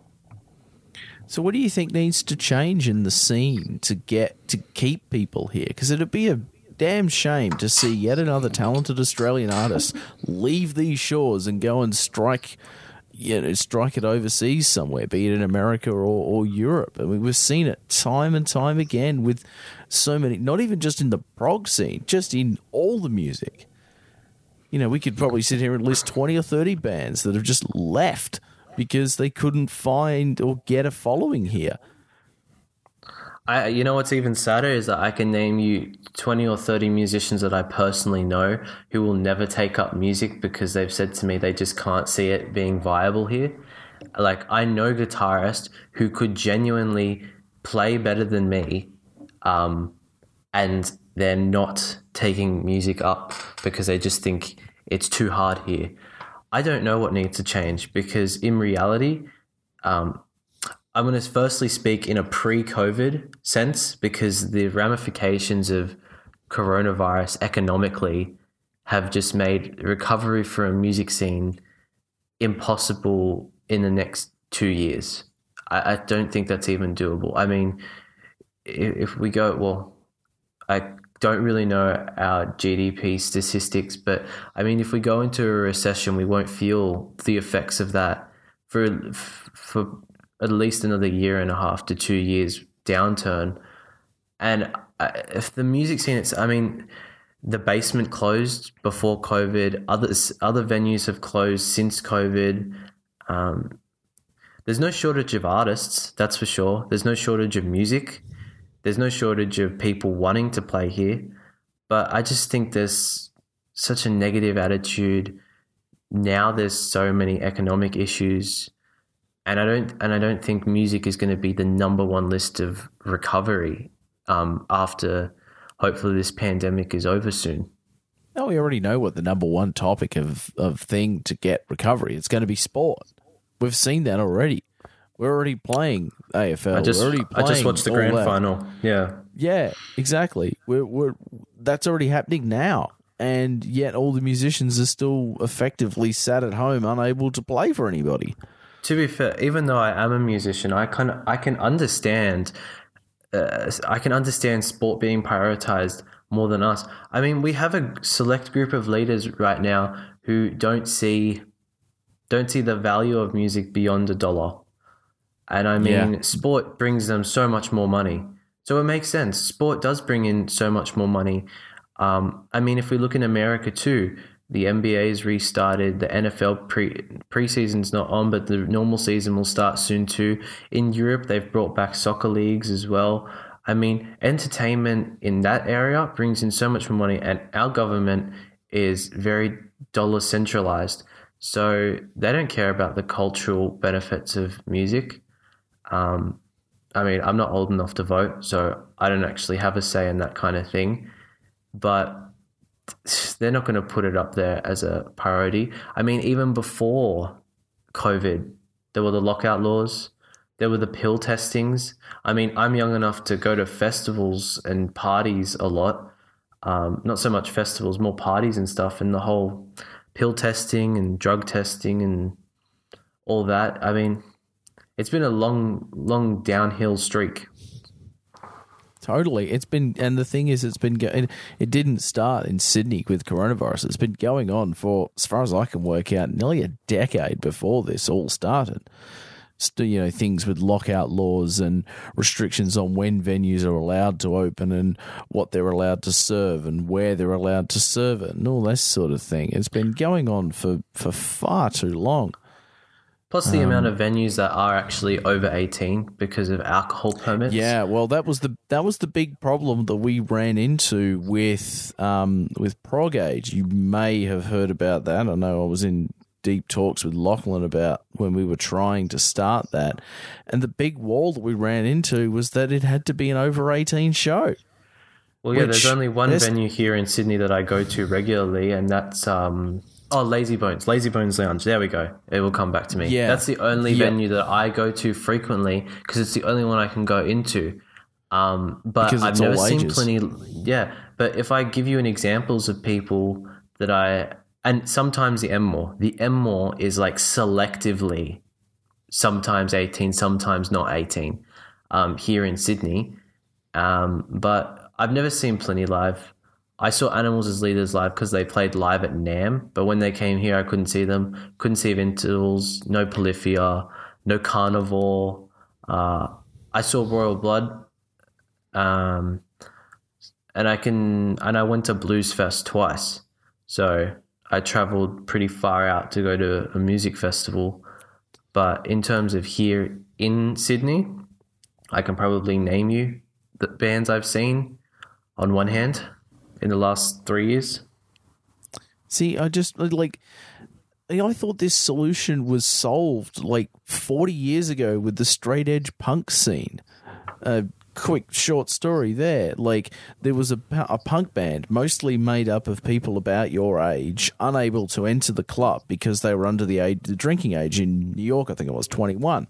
So what do you think needs to change in the scene to get to keep people here? Because it'd be a damn shame to see yet another talented Australian artist leave these shores and go and strike, you know, strike it overseas somewhere, be it in America or, or Europe. I mean, we've seen it time and time again with so many, not even just in the prog scene, just in all the music. You know, we could probably sit here and list twenty or thirty bands that have just left because they couldn't find or get a following here. I, you know what's even sadder is that I can name you twenty or thirty musicians that I personally know who will never take up music because they've said to me they just can't see it being viable here. Like, I know guitarists who could genuinely play better than me, um, and they're not taking music up because they just think it's too hard here. I don't know what needs to change because in reality, um, I'm going to firstly speak in a pre-COVID sense because the ramifications of coronavirus economically have just made recovery for a music scene impossible in the next two years. I, I don't think that's even doable. I mean, if, if we go, well, I don't really know our G D P statistics, but I mean, if we go into a recession, we won't feel the effects of that for for at least another year and a half to two years downturn. And if the music scene, it's, I mean, the Basement closed before COVID. Others, other venues have closed since COVID. Um, there's no shortage of artists, that's for sure. There's no shortage of music. There's no shortage of people wanting to play here. But I just think there's such a negative attitude. Now there's so many economic issues. And I don't, and I don't think music is going to be the number one list of recovery um, after hopefully this pandemic is over soon. Oh, we already know what the number one topic of, of thing to get recovery. It's going to be sport. We've seen that already. We're already playing A F L. I just, we're already playing I just watched the grand that. final. Yeah, yeah, exactly. We're we're that's already happening now, and yet all the musicians are still effectively sat at home, unable to play for anybody. To be fair, even though I am a musician, I can I can understand uh, I can understand sport being prioritized more than us. I mean, we have a select group of leaders right now who don't see don't see the value of music beyond a dollar. And I mean, yeah. Sport brings them so much more money. So it makes sense. Sport does bring in so much more money. Um, I mean, if we look in America too, the N B A's restarted. The N F L pre preseason's not on, but the normal season will start soon too. In Europe, they've brought back soccer leagues as well. I mean, entertainment in that area brings in so much more money, and our government is very dollar centralized. So they don't care about the cultural benefits of music. Um, I mean, I'm not old enough to vote, so I don't actually have a say in that kind of thing. But they're not going to put it up there as a priority. I mean, even before COVID, there were the lockout laws. There were the pill testings. I mean, I'm young enough to go to festivals and parties a lot. Um, not so much festivals, more parties and stuff. And the whole pill testing and drug testing and all that. I mean, it's been a long, long downhill streak. Totally. It's been, and the thing is, it's been, go- it, it didn't start in Sydney with coronavirus. It's been going on for, as far as I can work out, nearly a decade before this all started. Still, you know, things with lockout laws and restrictions on when venues are allowed to open and what they're allowed to serve and where they're allowed to serve it and all that sort of thing. It's been going on for, for far too long. Plus the Um, amount of venues that are actually over eighteen because of alcohol permits. Yeah, well, that was the that was the big problem that we ran into with um, with ProgAge. You may have heard about that. I know I was in deep talks with Lachlan about when we were trying to start that, and the big wall that we ran into was that it had to be an over eighteen show. Well, yeah, Which- there's only one there's- venue here in Sydney that I go to regularly, and that's um oh Lazy Bones, Lazy Bones Lounge. There we go. It will come back to me. Yeah. That's the only Yeah. venue that I go to frequently because it's the only one I can go into. Um, but Because I've it's never all seen ages. plenty. Yeah, but if I give you an examples of people that I and sometimes the M more, the M more is like selectively, sometimes eighteen, sometimes not eighteen. Um, here in Sydney, um, but I've never seen Plenty live. I saw Animals as Leaders live because they played live at NAMM, but when they came here, I couldn't see them. Couldn't see Intervals, no Polyphia, no Carnivore. Uh, I saw Royal Blood, um, and I can and I went to Blues Fest twice. So I travelled pretty far out to go to a music festival. But in terms of here in Sydney, I can probably name you the bands I've seen on one hand in the last three years. See, I just like I thought this solution was solved like forty years ago with the straight edge punk scene. A quick short story there. Like there was a, a punk band mostly made up of people about your age, unable to enter the club because they were under the age, the drinking age in New York. I think it was twenty-one.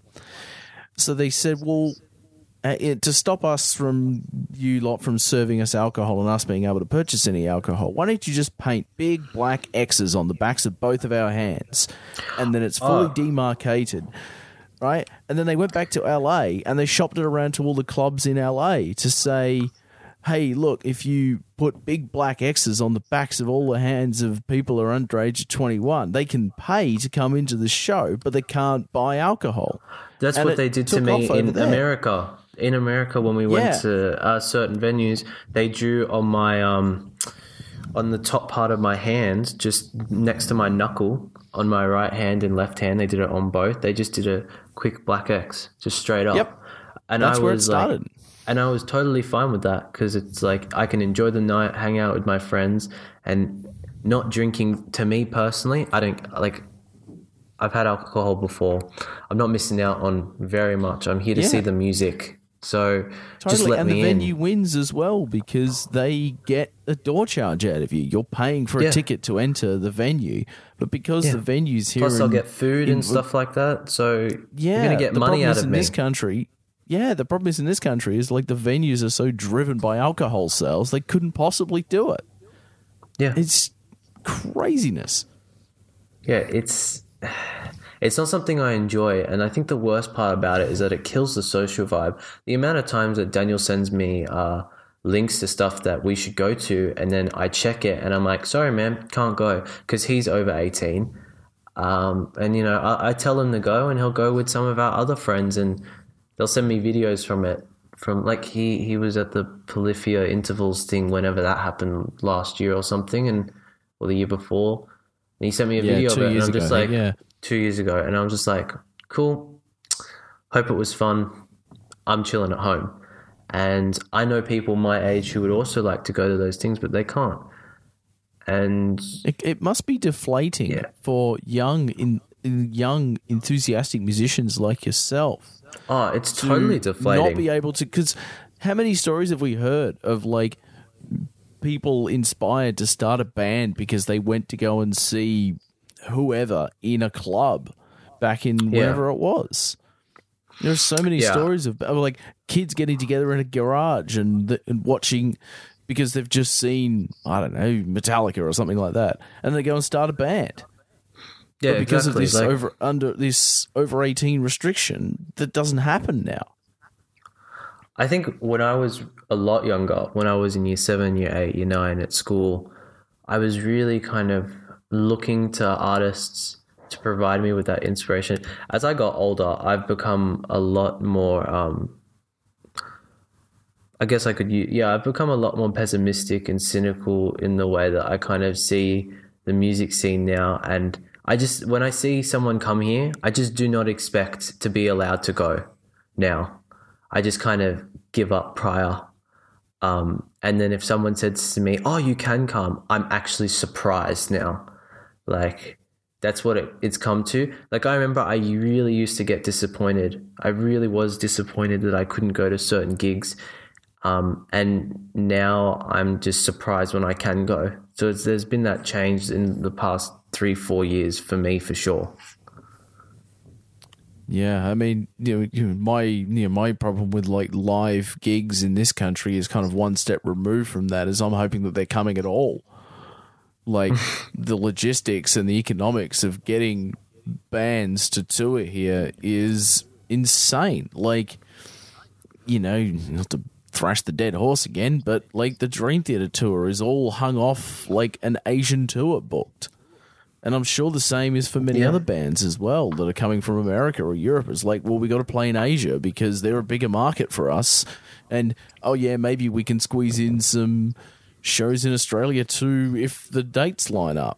So they said, well, Uh, it, to stop us from you lot from serving us alcohol and us being able to purchase any alcohol, why don't you just paint big black X's on the backs of both of our hands, and then it's fully Oh. demarcated, right? And then they went back to L A and they shopped it around to all the clubs in L A to say, hey, look, if you put big black X's on the backs of all the hands of people who are underage at twenty-one, they can pay to come into the show, but they can't buy alcohol. That's And what it they did to took me off over in there. America. In America, when we went Yeah. to uh, certain venues, they drew on my um, on the top part of my hand, just next to my knuckle, on my right hand and left hand. They did it on both. They just did a quick black X, just straight up. Yep. And That's I where it was like- started. and I was totally fine with that because it's like I can enjoy the night, hang out with my friends, and not drinking. To me personally, I don't like. I've had alcohol before. I'm not missing out on very much. I'm here to Yeah. see the music. So just Totally, let and me the in. venue wins as well because they get a door charge out of you. You're paying for a Yeah. ticket to enter the venue, but because Yeah. the venue's here, Plus, I'll in- get food in- and stuff like that. So Yeah, you're gonna get the money problem out is of in me. this country. Yeah, the problem is in this country is like the venues are so driven by alcohol sales they couldn't possibly do it. Yeah, It's craziness. yeah. It's it's not something I enjoy, and I think the worst part about it is that it kills the social vibe. The amount of times that Daniel sends me uh, links to stuff that we should go to, and then I check it, and I'm like, "Sorry, man, can't go," because he's over eighteen. Um, and you know, I, I tell him to go, and he'll go with some of our other friends, and they'll send me videos from it. From like he he was at the Polyphia Intervals thing whenever that happened last year or something, and or the year before. And he sent me a Yeah, video of two it, and years I'm just ago, like, yeah. two years ago, and I'm just like, cool. Hope it was fun. I'm chilling at home, and I know people my age who would also like to go to those things, but they can't. And It, it must be deflating Yeah. for young, in, young enthusiastic musicians like yourself. oh, it's to totally deflating. Not be able to, because how many stories have we heard of like people inspired to start a band because they went to go and see whoever in a club back in Yeah. wherever it was? There's so many Yeah. stories of, of like kids getting together in a garage and, the, and watching because they've just seen, I don't know, Metallica or something like that, and they go and start a band. Yeah, but because exactly. of this Like, over under this over eighteen restriction, that doesn't happen now. I think when I was a lot younger, when I was in year seven, year eight, year nine at school, I was really kind of looking to artists to provide me with that inspiration. As I got older, I've become a lot more, um, I guess I could, u- yeah, I've become a lot more pessimistic and cynical in the way that I kind of see the music scene now. And I just, when I see someone come here, I just do not expect to be allowed to go now. I just kind of give up prior. Um, and then if someone says to me, oh, you can come, I'm actually surprised now. Like, that's what it, it's come to. Like, I remember I really used to get disappointed. I really was disappointed that I couldn't go to certain gigs. Um, and now I'm just surprised when I can go. So it's, there's been that change in the past three, four years for me, for sure. Yeah, I mean, you know, you know, my you know, my problem with like live gigs in this country is kind of one step removed from that. Is I'm hoping that they're coming at all. Like the logistics and the economics of getting bands to tour here is insane. Like, you know, not to thrash the dead horse again, but like the Dream Theater tour is all hung off like an Asian tour booked. And I'm sure the same is for many Yeah. other bands as well that are coming from America or Europe. It's like, well, we got to play in Asia because they're a bigger market for us. And, oh, yeah, maybe we can squeeze in some shows in Australia too if the dates line up.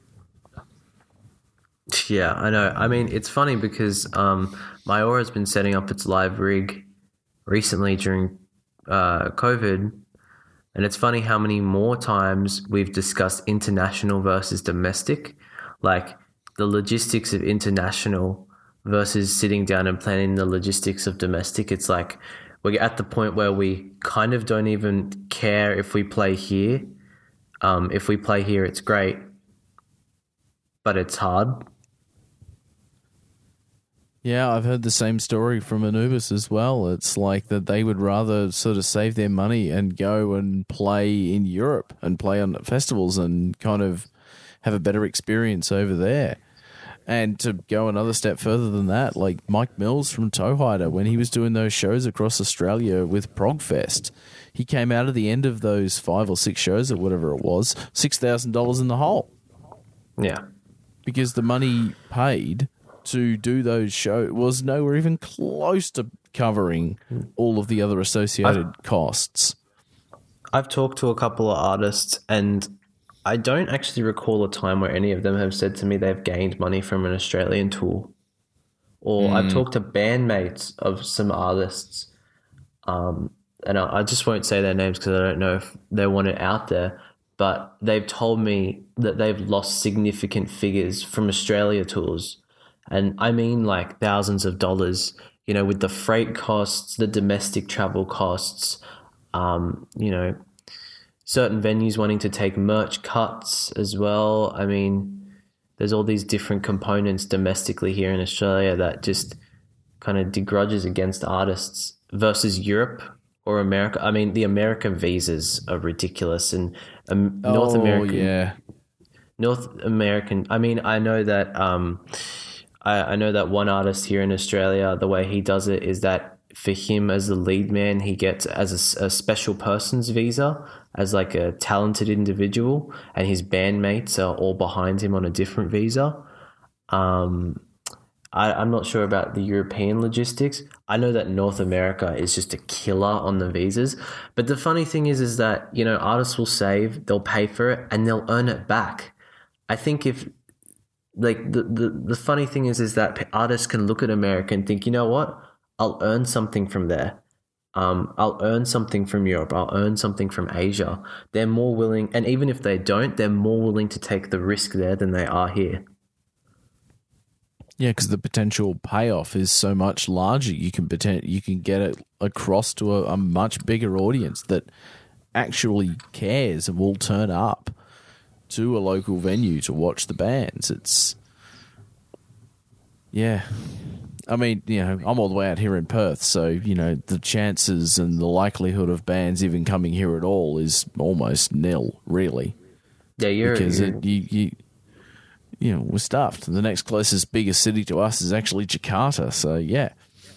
Yeah, I know. I mean, it's funny because um, Maiora has been setting up its live rig recently during uh, COVID. And it's funny how many more times we've discussed international versus domestic. Like the logistics of international versus sitting down and planning the logistics of domestic. It's like we're at the point where we kind of don't even care if we play here. Um, if we play here, it's great, but it's hard. Yeah, I've heard the same story from Anubis as well. It's like that they would rather sort of save their money and go and play in Europe and play on festivals and kind of have a better experience over there. And to go another step further than that, like Mike Mills from Towhider, when he was doing those shows across Australia with Progfest, he came out at the end of those five or six shows or whatever it was, six thousand dollars in the hole. Yeah. Because the money paid to do those shows was nowhere even close to covering all of the other associated I've, costs. I've talked to a couple of artists and I don't actually recall a time where any of them have said to me they've gained money from an Australian tour. Or mm. I've talked to bandmates of some artists, um, and I, I just won't say their names because I don't know if they want it out there, but they've told me that they've lost significant figures from Australia tours. And I mean like thousands of dollars, you know, with the freight costs, the domestic travel costs, um, you know, certain venues wanting to take merch cuts as well. I mean, there's all these different components domestically here in Australia that just kind of begrudges against artists versus Europe or America. I mean, the American visas are ridiculous, and um, North oh, American, yeah. North American. I mean, I know that um, I, I know that one artist here in Australia, the way he does it is that for him as the lead man, he gets as a, a special person's visa as like a talented individual, and his bandmates are all behind him on a different visa. Um, I, I'm not sure about the European logistics. I know that North America is just a killer on the visas. But the funny thing is, is that, you know, artists will save, they'll pay for it, and they'll earn it back. I think if, like, the, the, the funny thing is, is that artists can look at America and think, you know what? I'll earn something from there. Um, I'll earn something from Europe. I'll earn something from Asia. They're more willing, and even if they don't, they're more willing to take the risk there than they are here. Yeah, because the potential payoff is so much larger. You can pretend, you can get it across to a, a much bigger audience that actually cares and will turn up to a local venue to watch the bands. It's yeah. I mean, you know, I'm all the way out here in Perth, so, you know, the chances and the likelihood of bands even coming here at all is almost nil, really. Yeah, you're... Because you're, it, you, you, you know, we're stuffed. The next closest biggest city to us is actually Jakarta. So yeah.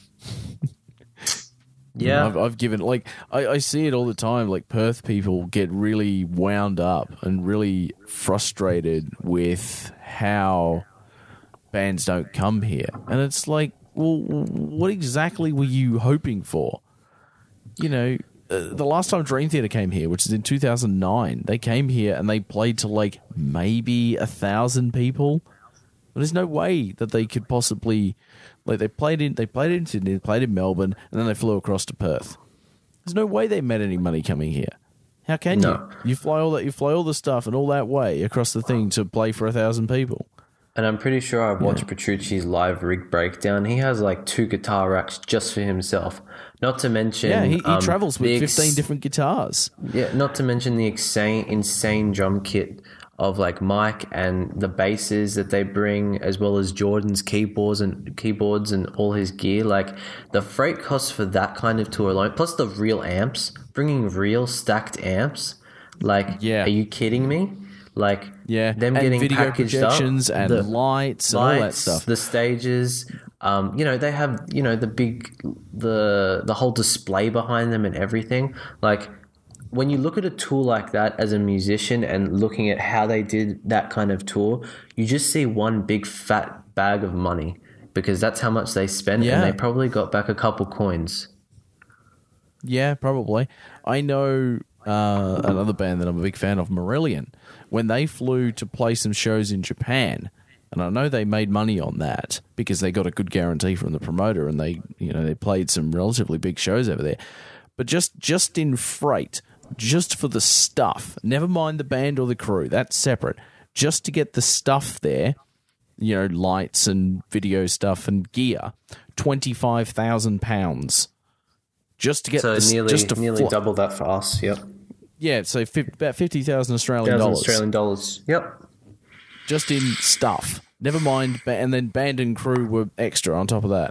Yeah, I've, I've given like I, I see it all the time. Like Perth people get really wound up and really frustrated with how bands don't come here, and it's like, well, what exactly were you hoping for? You know, uh, the last time Dream Theater came here, which is in two thousand nine, they came here and they played to like maybe a thousand people. But there's no way that they could possibly. Like they played in, they played in Sydney, they played in Melbourne, and then they flew across to Perth. There's no way they made any money coming here. How can No. you? You fly all that, you fly all the stuff and all that way across the thing to play for a thousand people. and I'm pretty sure I've watched Petrucci's live rig breakdown. He has like two guitar racks just for himself. Not to mention, Yeah, he, he um, travels with the ex- fifteen different guitars. Yeah, not to mention the insane, insane drum kit of like Mike and the basses that they bring, as well as Jordan's keyboards and keyboards and all his gear. Like the freight costs for that kind of tour alone, plus the real amps, bringing real stacked amps. Like, Yeah. are you kidding me? Like, Yeah, them and getting video packaged projections up, and the lights and all that lights, stuff. the stages. Um, you know, they have, you know, the big, the the whole display behind them and everything. Like, when you look at a tour like that as a musician and looking at how they did that kind of tour, you just see one big fat bag of money because that's how much they spent, Yeah. and they probably got back a couple coins. Yeah, probably. I know uh, another band that I'm a big fan of, Marillion. When they flew to play some shows in Japan, and I know they made money on that because they got a good guarantee from the promoter, and they, you know, they played some relatively big shows over there. But just just in freight, just for the stuff, never mind the band or the crew, that's separate. Just to get the stuff there, you know, lights and video stuff and gear, twenty-five thousand pounds. Just to get So this, nearly just to nearly fly. double that for us. Yep, Yeah, so fi- about fifty thousand Australian thousand dollars Australian dollars. Yep. just in stuff. Never mind, ba- and then band and crew were extra on top of that.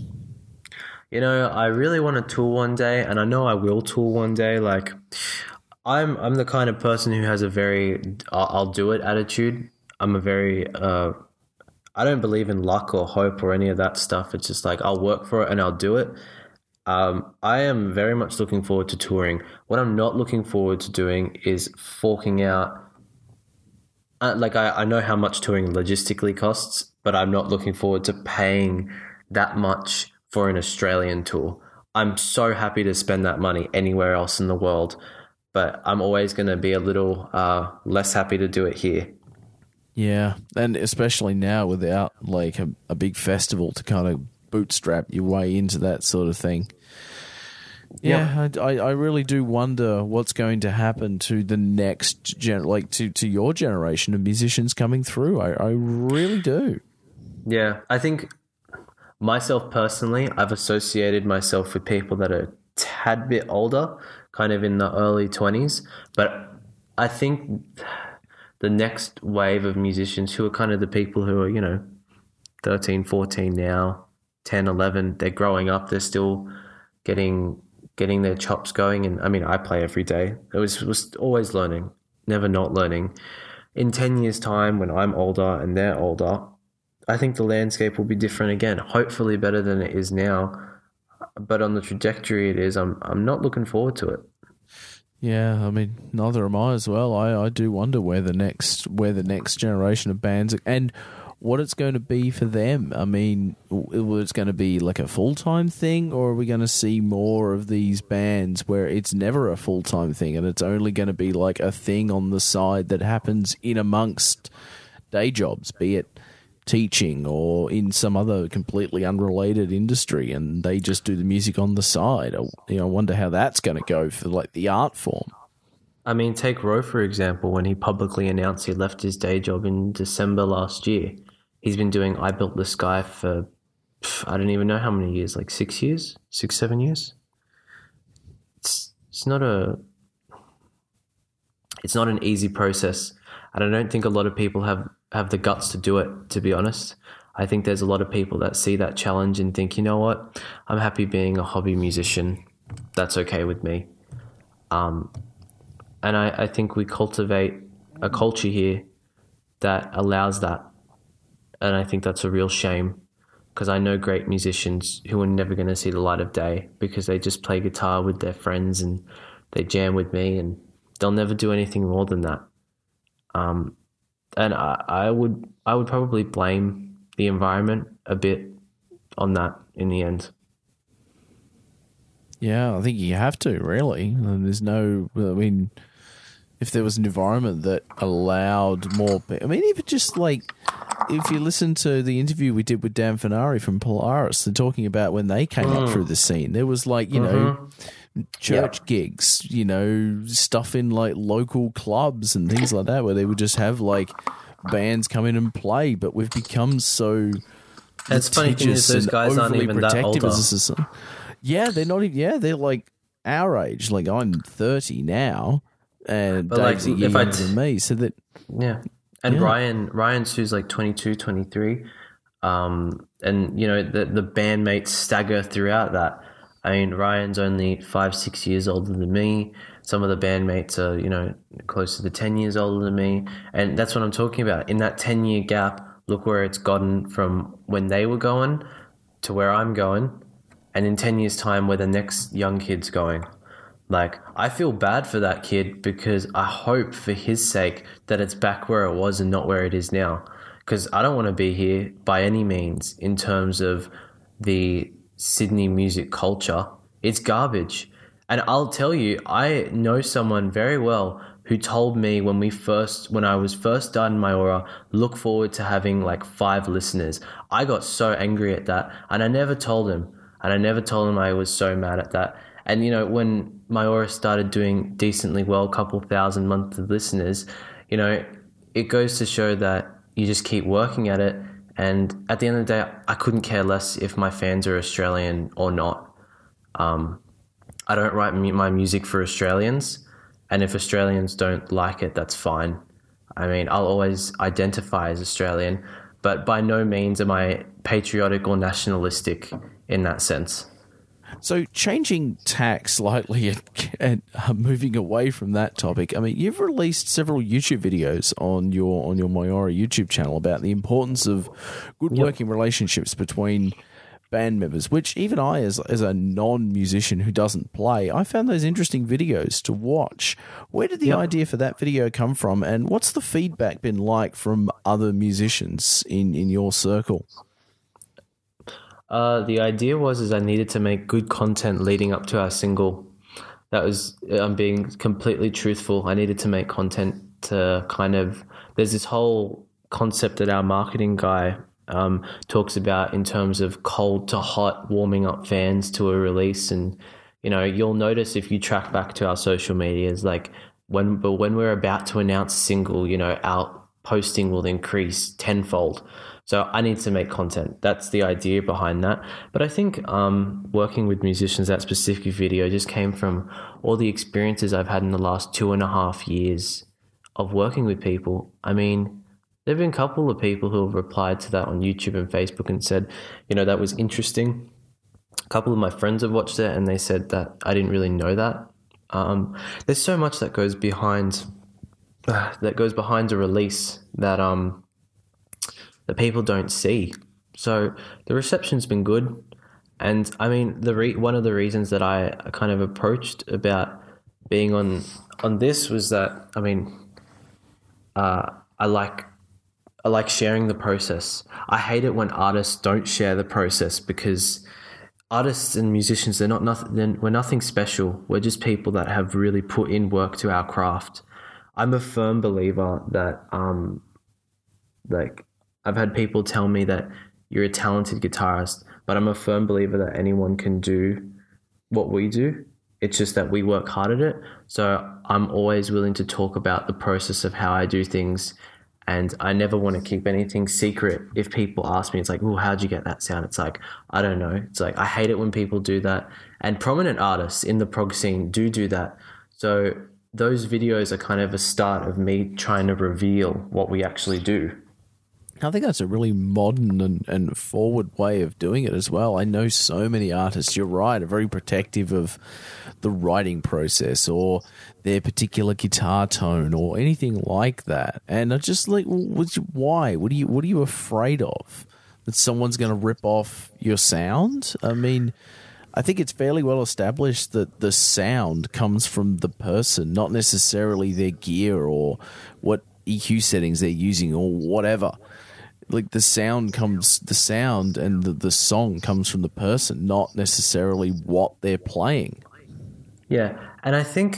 You know, I really want to tour one day, and I know I will tour one day. Like, I'm I'm the kind of person who has a very I'll, I'll do it attitude. I'm a very uh, I don't believe in luck or hope or any of that stuff. It's just like I'll work for it and I'll do it. Um, I am very much looking forward to touring. What I'm not looking forward to doing is forking out. Uh, like I, I know how much touring logistically costs, but I'm not looking forward to paying that much for an Australian tour. I'm so happy to spend that money anywhere else in the world, but I'm always going to be a little uh, less happy to do it here. Yeah, and especially now without like a, a big festival to kind of bootstrap your way into that sort of thing. Yeah, I, I really do wonder what's going to happen to the next gen, like to, to your generation of musicians coming through. I, I really do. Yeah, I think myself personally, I've associated myself with people that are a tad bit older, kind of in the early twenties. But I think the next wave of musicians who are kind of the people who are, you know, thirteen, fourteen now, ten, eleven, they're growing up, they're still getting getting their chops going. And I mean, I play every day. I was, was always learning, never not learning. In ten years' time, when I'm older and they're older, I think the landscape will be different again, hopefully better than it is now. But on the trajectory it is, I'm I'm not looking forward to it. Yeah, I mean, neither am I as well. I, I do wonder where the next where the next generation of bands and what it's going to be for them. I mean, w- it's going to be like a full time thing, or are we going to see more of these bands where it's never a full time thing and it's only going to be like a thing on the side that happens in amongst day jobs, be it teaching or in some other completely unrelated industry, and they just do the music on the side? I, you know, I wonder how that's going to go for like the art form. I mean, take Roe, for example, when he publicly announced he left his day job in December last year. He's been doing I Built the Sky for, pff, I don't even know how many years, like six years, six, seven years. It's it's not a, it's not an easy process. And I don't think a lot of people have, have the guts to do it, to be honest. I think there's a lot of people that see that challenge and think, you know what, I'm happy being a hobby musician. That's okay with me. Um, and I, I think we cultivate a culture here that allows that. And I think that's a real shame, because I know great musicians who are never going to see the light of day because they just play guitar with their friends and they jam with me, and they'll never do anything more than that. Um, and I, I would I would probably blame the environment a bit on that in the end. Yeah, I think you have to, really. There's no, I mean, if there was an environment that allowed more, I mean, even just like, if you listen to the interview we did with Dan Finari from Polaris, they're talking about when they came mm. up through the scene, there was like, you mm-hmm. know, church yep. gigs, you know, stuff in like local clubs and things like that, where they would just have like bands come in and play, but we've become so It's funny thing is those guys aren't even that older. Yeah, they're not even, yeah, they're like our age. Like I'm thirty now, and but Dave's like, a year if I younger t- than me, so that... Yeah, and yeah. Ryan, Ryan Sue's like twenty-two, twenty-three, um, and, you know, the, the bandmates stagger throughout that. I mean, Ryan's only five, six years older than me. Some of the bandmates are, you know, closer to ten years older than me, and that's what I'm talking about. In that ten-year gap, look where it's gotten from when they were going to where I'm going, and in ten years' time where the next young kid's going. Like, I feel bad for that kid because I hope for his sake that it's back where it was and not where it is now. Because I don't want to be here by any means in terms of the Sydney music culture. It's garbage. And I'll tell you, I know someone very well who told me when we first, when I was first starting my aura, look forward to having like five listeners. I got so angry at that, and I never told him. And I never told him I was so mad at that. And, you know, when my aura started doing decently well, a couple thousand monthly listeners, you know, it goes to show that you just keep working at it. And at the end of the day, I couldn't care less if my fans are Australian or not. Um, I don't write my music for Australians. And if Australians don't like it, that's fine. I mean, I'll always identify as Australian, but by no means am I patriotic or nationalistic in that sense. So changing tack slightly and, and uh, moving away from that topic, I mean, you've released several YouTube videos on your on your Mayora YouTube channel about the importance of good yep. working relationships between band members, which even I, as as a non-musician who doesn't play, I found those interesting videos to watch. Where did the yep. idea for that video come from, and what's the feedback been like from other musicians in, in your circle? Uh, the idea was is I needed to make good content leading up to our single. That was, I'm being completely truthful. I needed to make content to kind of, there's this whole concept that our marketing guy um, talks about in terms of cold to hot, warming up fans to a release. And, you know, you'll notice if you track back to our social medias, like when, but when we're about to announce a single, you know, our posting will increase tenfold. So I need to make content. That's the idea behind that. But I think um, working with musicians, that specific video just came from all the experiences I've had in the last two and a half years of working with people. I mean, there have been a couple of people who have replied to that on YouTube and Facebook and said, you know, that was interesting. A couple of my friends have watched it and they said that I didn't really know that. Um, there's so much that goes behind uh, that goes behind a release that um. that people don't see. So the reception's been good. And I mean, the re- one of the reasons that I kind of approached about being on on this was that, I mean, uh, I like I like sharing the process. I hate it when artists don't share the process, because artists and musicians, they're not nothing. They're, we're nothing special. We're just people that have really put in work to our craft. I'm a firm believer that, um, like, I've had people tell me that you're a talented guitarist, but I'm a firm believer that anyone can do what we do. It's just that we work hard at it. So I'm always willing to talk about the process of how I do things, and I never want to keep anything secret. If people ask me, it's like, oh, how'd you get that sound? It's like, I don't know. It's like, I hate it when people do that. And prominent artists in the prog scene do do that. So those videos are kind of a start of me trying to reveal what we actually do. I think that's a really modern and, and forward way of doing it as well. I know so many artists, you're right, are very protective of the writing process or their particular guitar tone or anything like that. And I just like, what's, why? What are you What are you afraid of? That someone's going to rip off your sound? I mean, I think it's fairly well established that the sound comes from the person, not necessarily their gear or what E Q settings they're using or whatever. Like the sound comes, the sound and the, the song comes from the person, not necessarily what they're playing. Yeah, and I think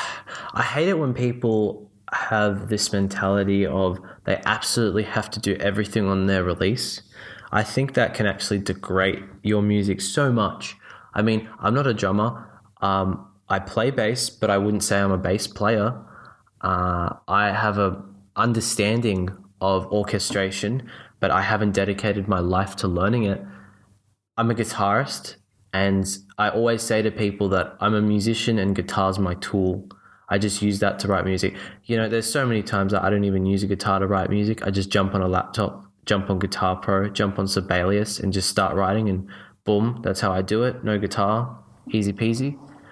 I hate it when people have this mentality of they absolutely have to do everything on their release. I think that can actually degrade your music so much. I mean, I'm not a drummer. Um, I play bass, but I wouldn't say I'm a bass player. Uh, I have a understanding of orchestration, but I haven't dedicated my life to learning it. I'm a guitarist, and I always say to people that I'm a musician and guitar's my tool. I just use that to write music. You know, there's so many times that I don't even use a guitar to write music. I just jump on a laptop, jump on Guitar Pro, jump on Sibelius, and just start writing, and boom, that's how I do it. No guitar, easy peasy.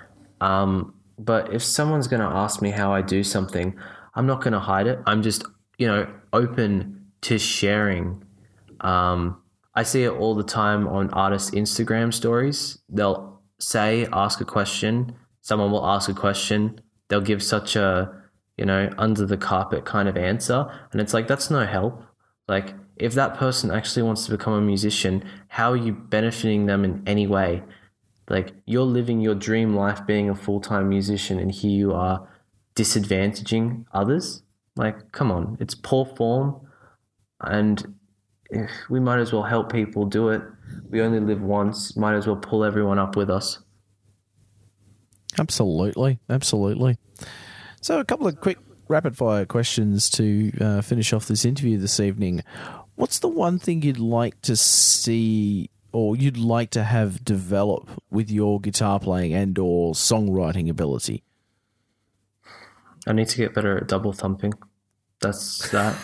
Um, but if someone's going to ask me how I do something, I'm not going to hide it. I'm just, you know, open to sharing. Um, I see it all the time on artists' Instagram stories. They'll say, ask a question. Someone will ask a question. They'll give such a, you know, under the carpet kind of answer. And it's like, that's no help. Like, if that person actually wants to become a musician, how are you benefiting them in any way? Like, you're living your dream life being a full-time musician, and here you are disadvantaging others. Like, come on, it's poor form. And if we might as well help people do it. We only live once. Might as well pull everyone up with us. Absolutely, absolutely. So a couple of quick rapid-fire questions to uh, finish off this interview this evening. What's the one thing you'd like to see or you'd like to have develop with your guitar playing and or songwriting ability? I need to get better at double thumping. That's that.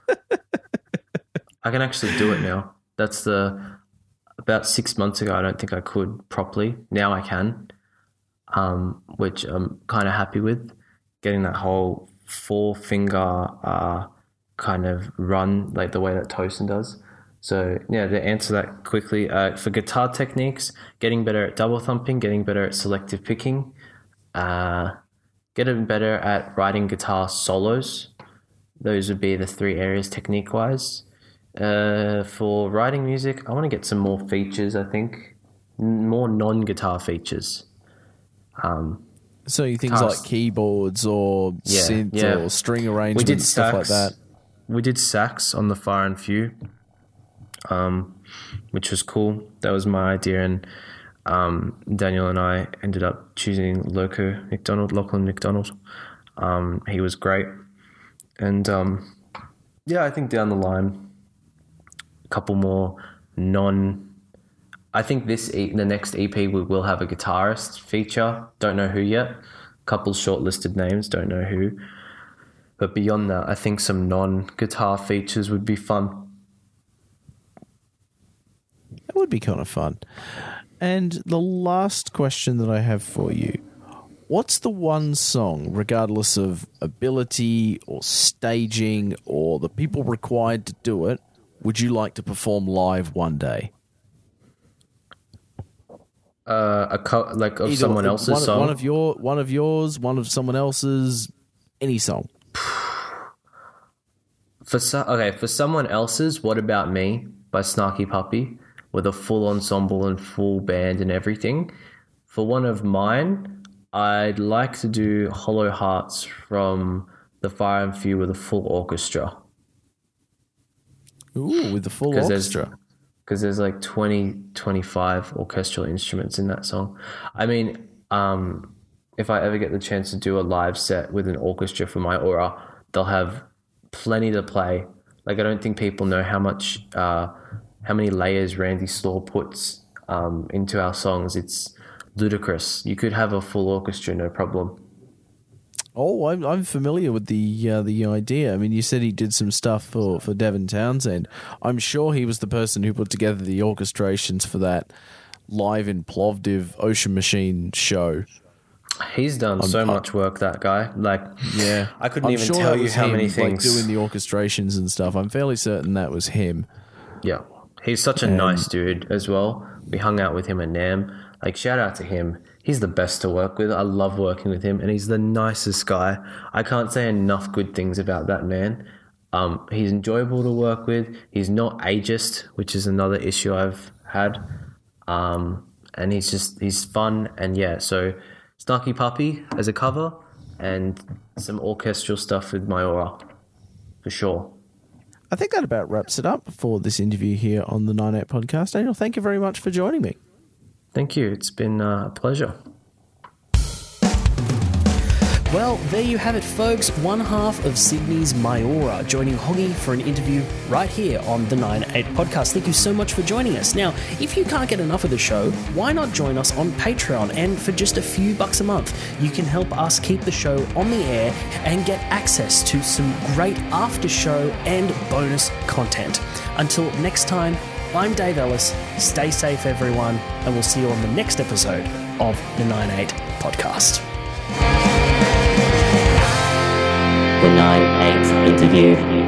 I can actually do it now. That's the, about six months ago, I don't think I could properly. Now I can, um, which I'm kind of happy with. Getting that whole four finger uh, kind of run, like the way that Tosin does. So yeah, to answer that quickly, uh, for guitar techniques, getting better at double thumping, getting better at selective picking, uh, getting better at writing guitar solos. Those would be the three areas technique-wise. Uh, for writing music, I want to get some more features, I think. N- more non-guitar features. Um, so you things cast- like keyboards or yeah, synth yeah. or string arrangements, we did stuff sax, like that. We did sax on the Fire and Few, um, which was cool. That was my idea, and um, Daniel and I ended up choosing Loco McDonald, Lachlan McDonald. Um, he was great. And um, yeah, I think down the line, a couple more non. I think this e- the next E P we will have a guitarist feature. Don't know who yet. Couple shortlisted names. Don't know who. But beyond that, I think some non-guitar features would be fun. That would be kind of fun. And the last question that I have for you. What's the one song, regardless of ability or staging or the people required to do it, would you like to perform live one day? Uh, a co- like of Either someone else's one, song. One of your, one of yours, one of someone else's, any song. For so- okay, for someone else's, What About Me by Snarky Puppy, with a full ensemble and full band and everything. For one of mine, I'd like to do Hollow Hearts from the Fire and Few with a full orchestra. Ooh, with the full Cause orchestra. Because there's, there's like twenty, twenty-five orchestral instruments in that song. I mean, um, if I ever get the chance to do a live set with an orchestra for my aura, they'll have plenty to play. Like, I don't think people know how much, uh, how many layers Randy Slaw puts um, into our songs. It's ludicrous. You could have a full orchestra, no problem. Oh, I'm, I'm familiar with the uh, the idea. I mean, you said he did some stuff for, for Devin Townsend. I'm sure he was the person who put together the orchestrations for that live in Plovdiv Ocean Machine show. He's done I'm, so I'm, much work, that guy. Like, yeah, I couldn't I'm even sure tell you how him, many things. Like doing the orchestrations and stuff. I'm fairly certain that was him. Yeah, he's such a and, nice dude as well. We hung out with him at NAMM. Like, shout out to him. He's the best to work with. I love working with him, and he's the nicest guy. I can't say enough good things about that man. Um, he's enjoyable to work with. He's not ageist, which is another issue I've had. Um, and he's just, he's fun. And yeah, so Snarky Puppy as a cover and some orchestral stuff with Mayura, for sure. I think that about wraps it up for this interview here on the nine eight Podcast. Daniel, thank you very much for joining me. Thank you. It's been uh, a pleasure. Well, there you have it, folks. One half of Sydney's Mayura joining Hoggy for an interview right here on the nine eight Podcast. Thank you so much for joining us. Now, if you can't get enough of the show, why not join us on Patreon? And for just a few bucks a month, you can help us keep the show on the air and get access to some great after show and bonus content. Until next time, I'm Dave Ellis. Stay safe, everyone, and we'll see you on the next episode of the nine eight Podcast. The nine eight Interview.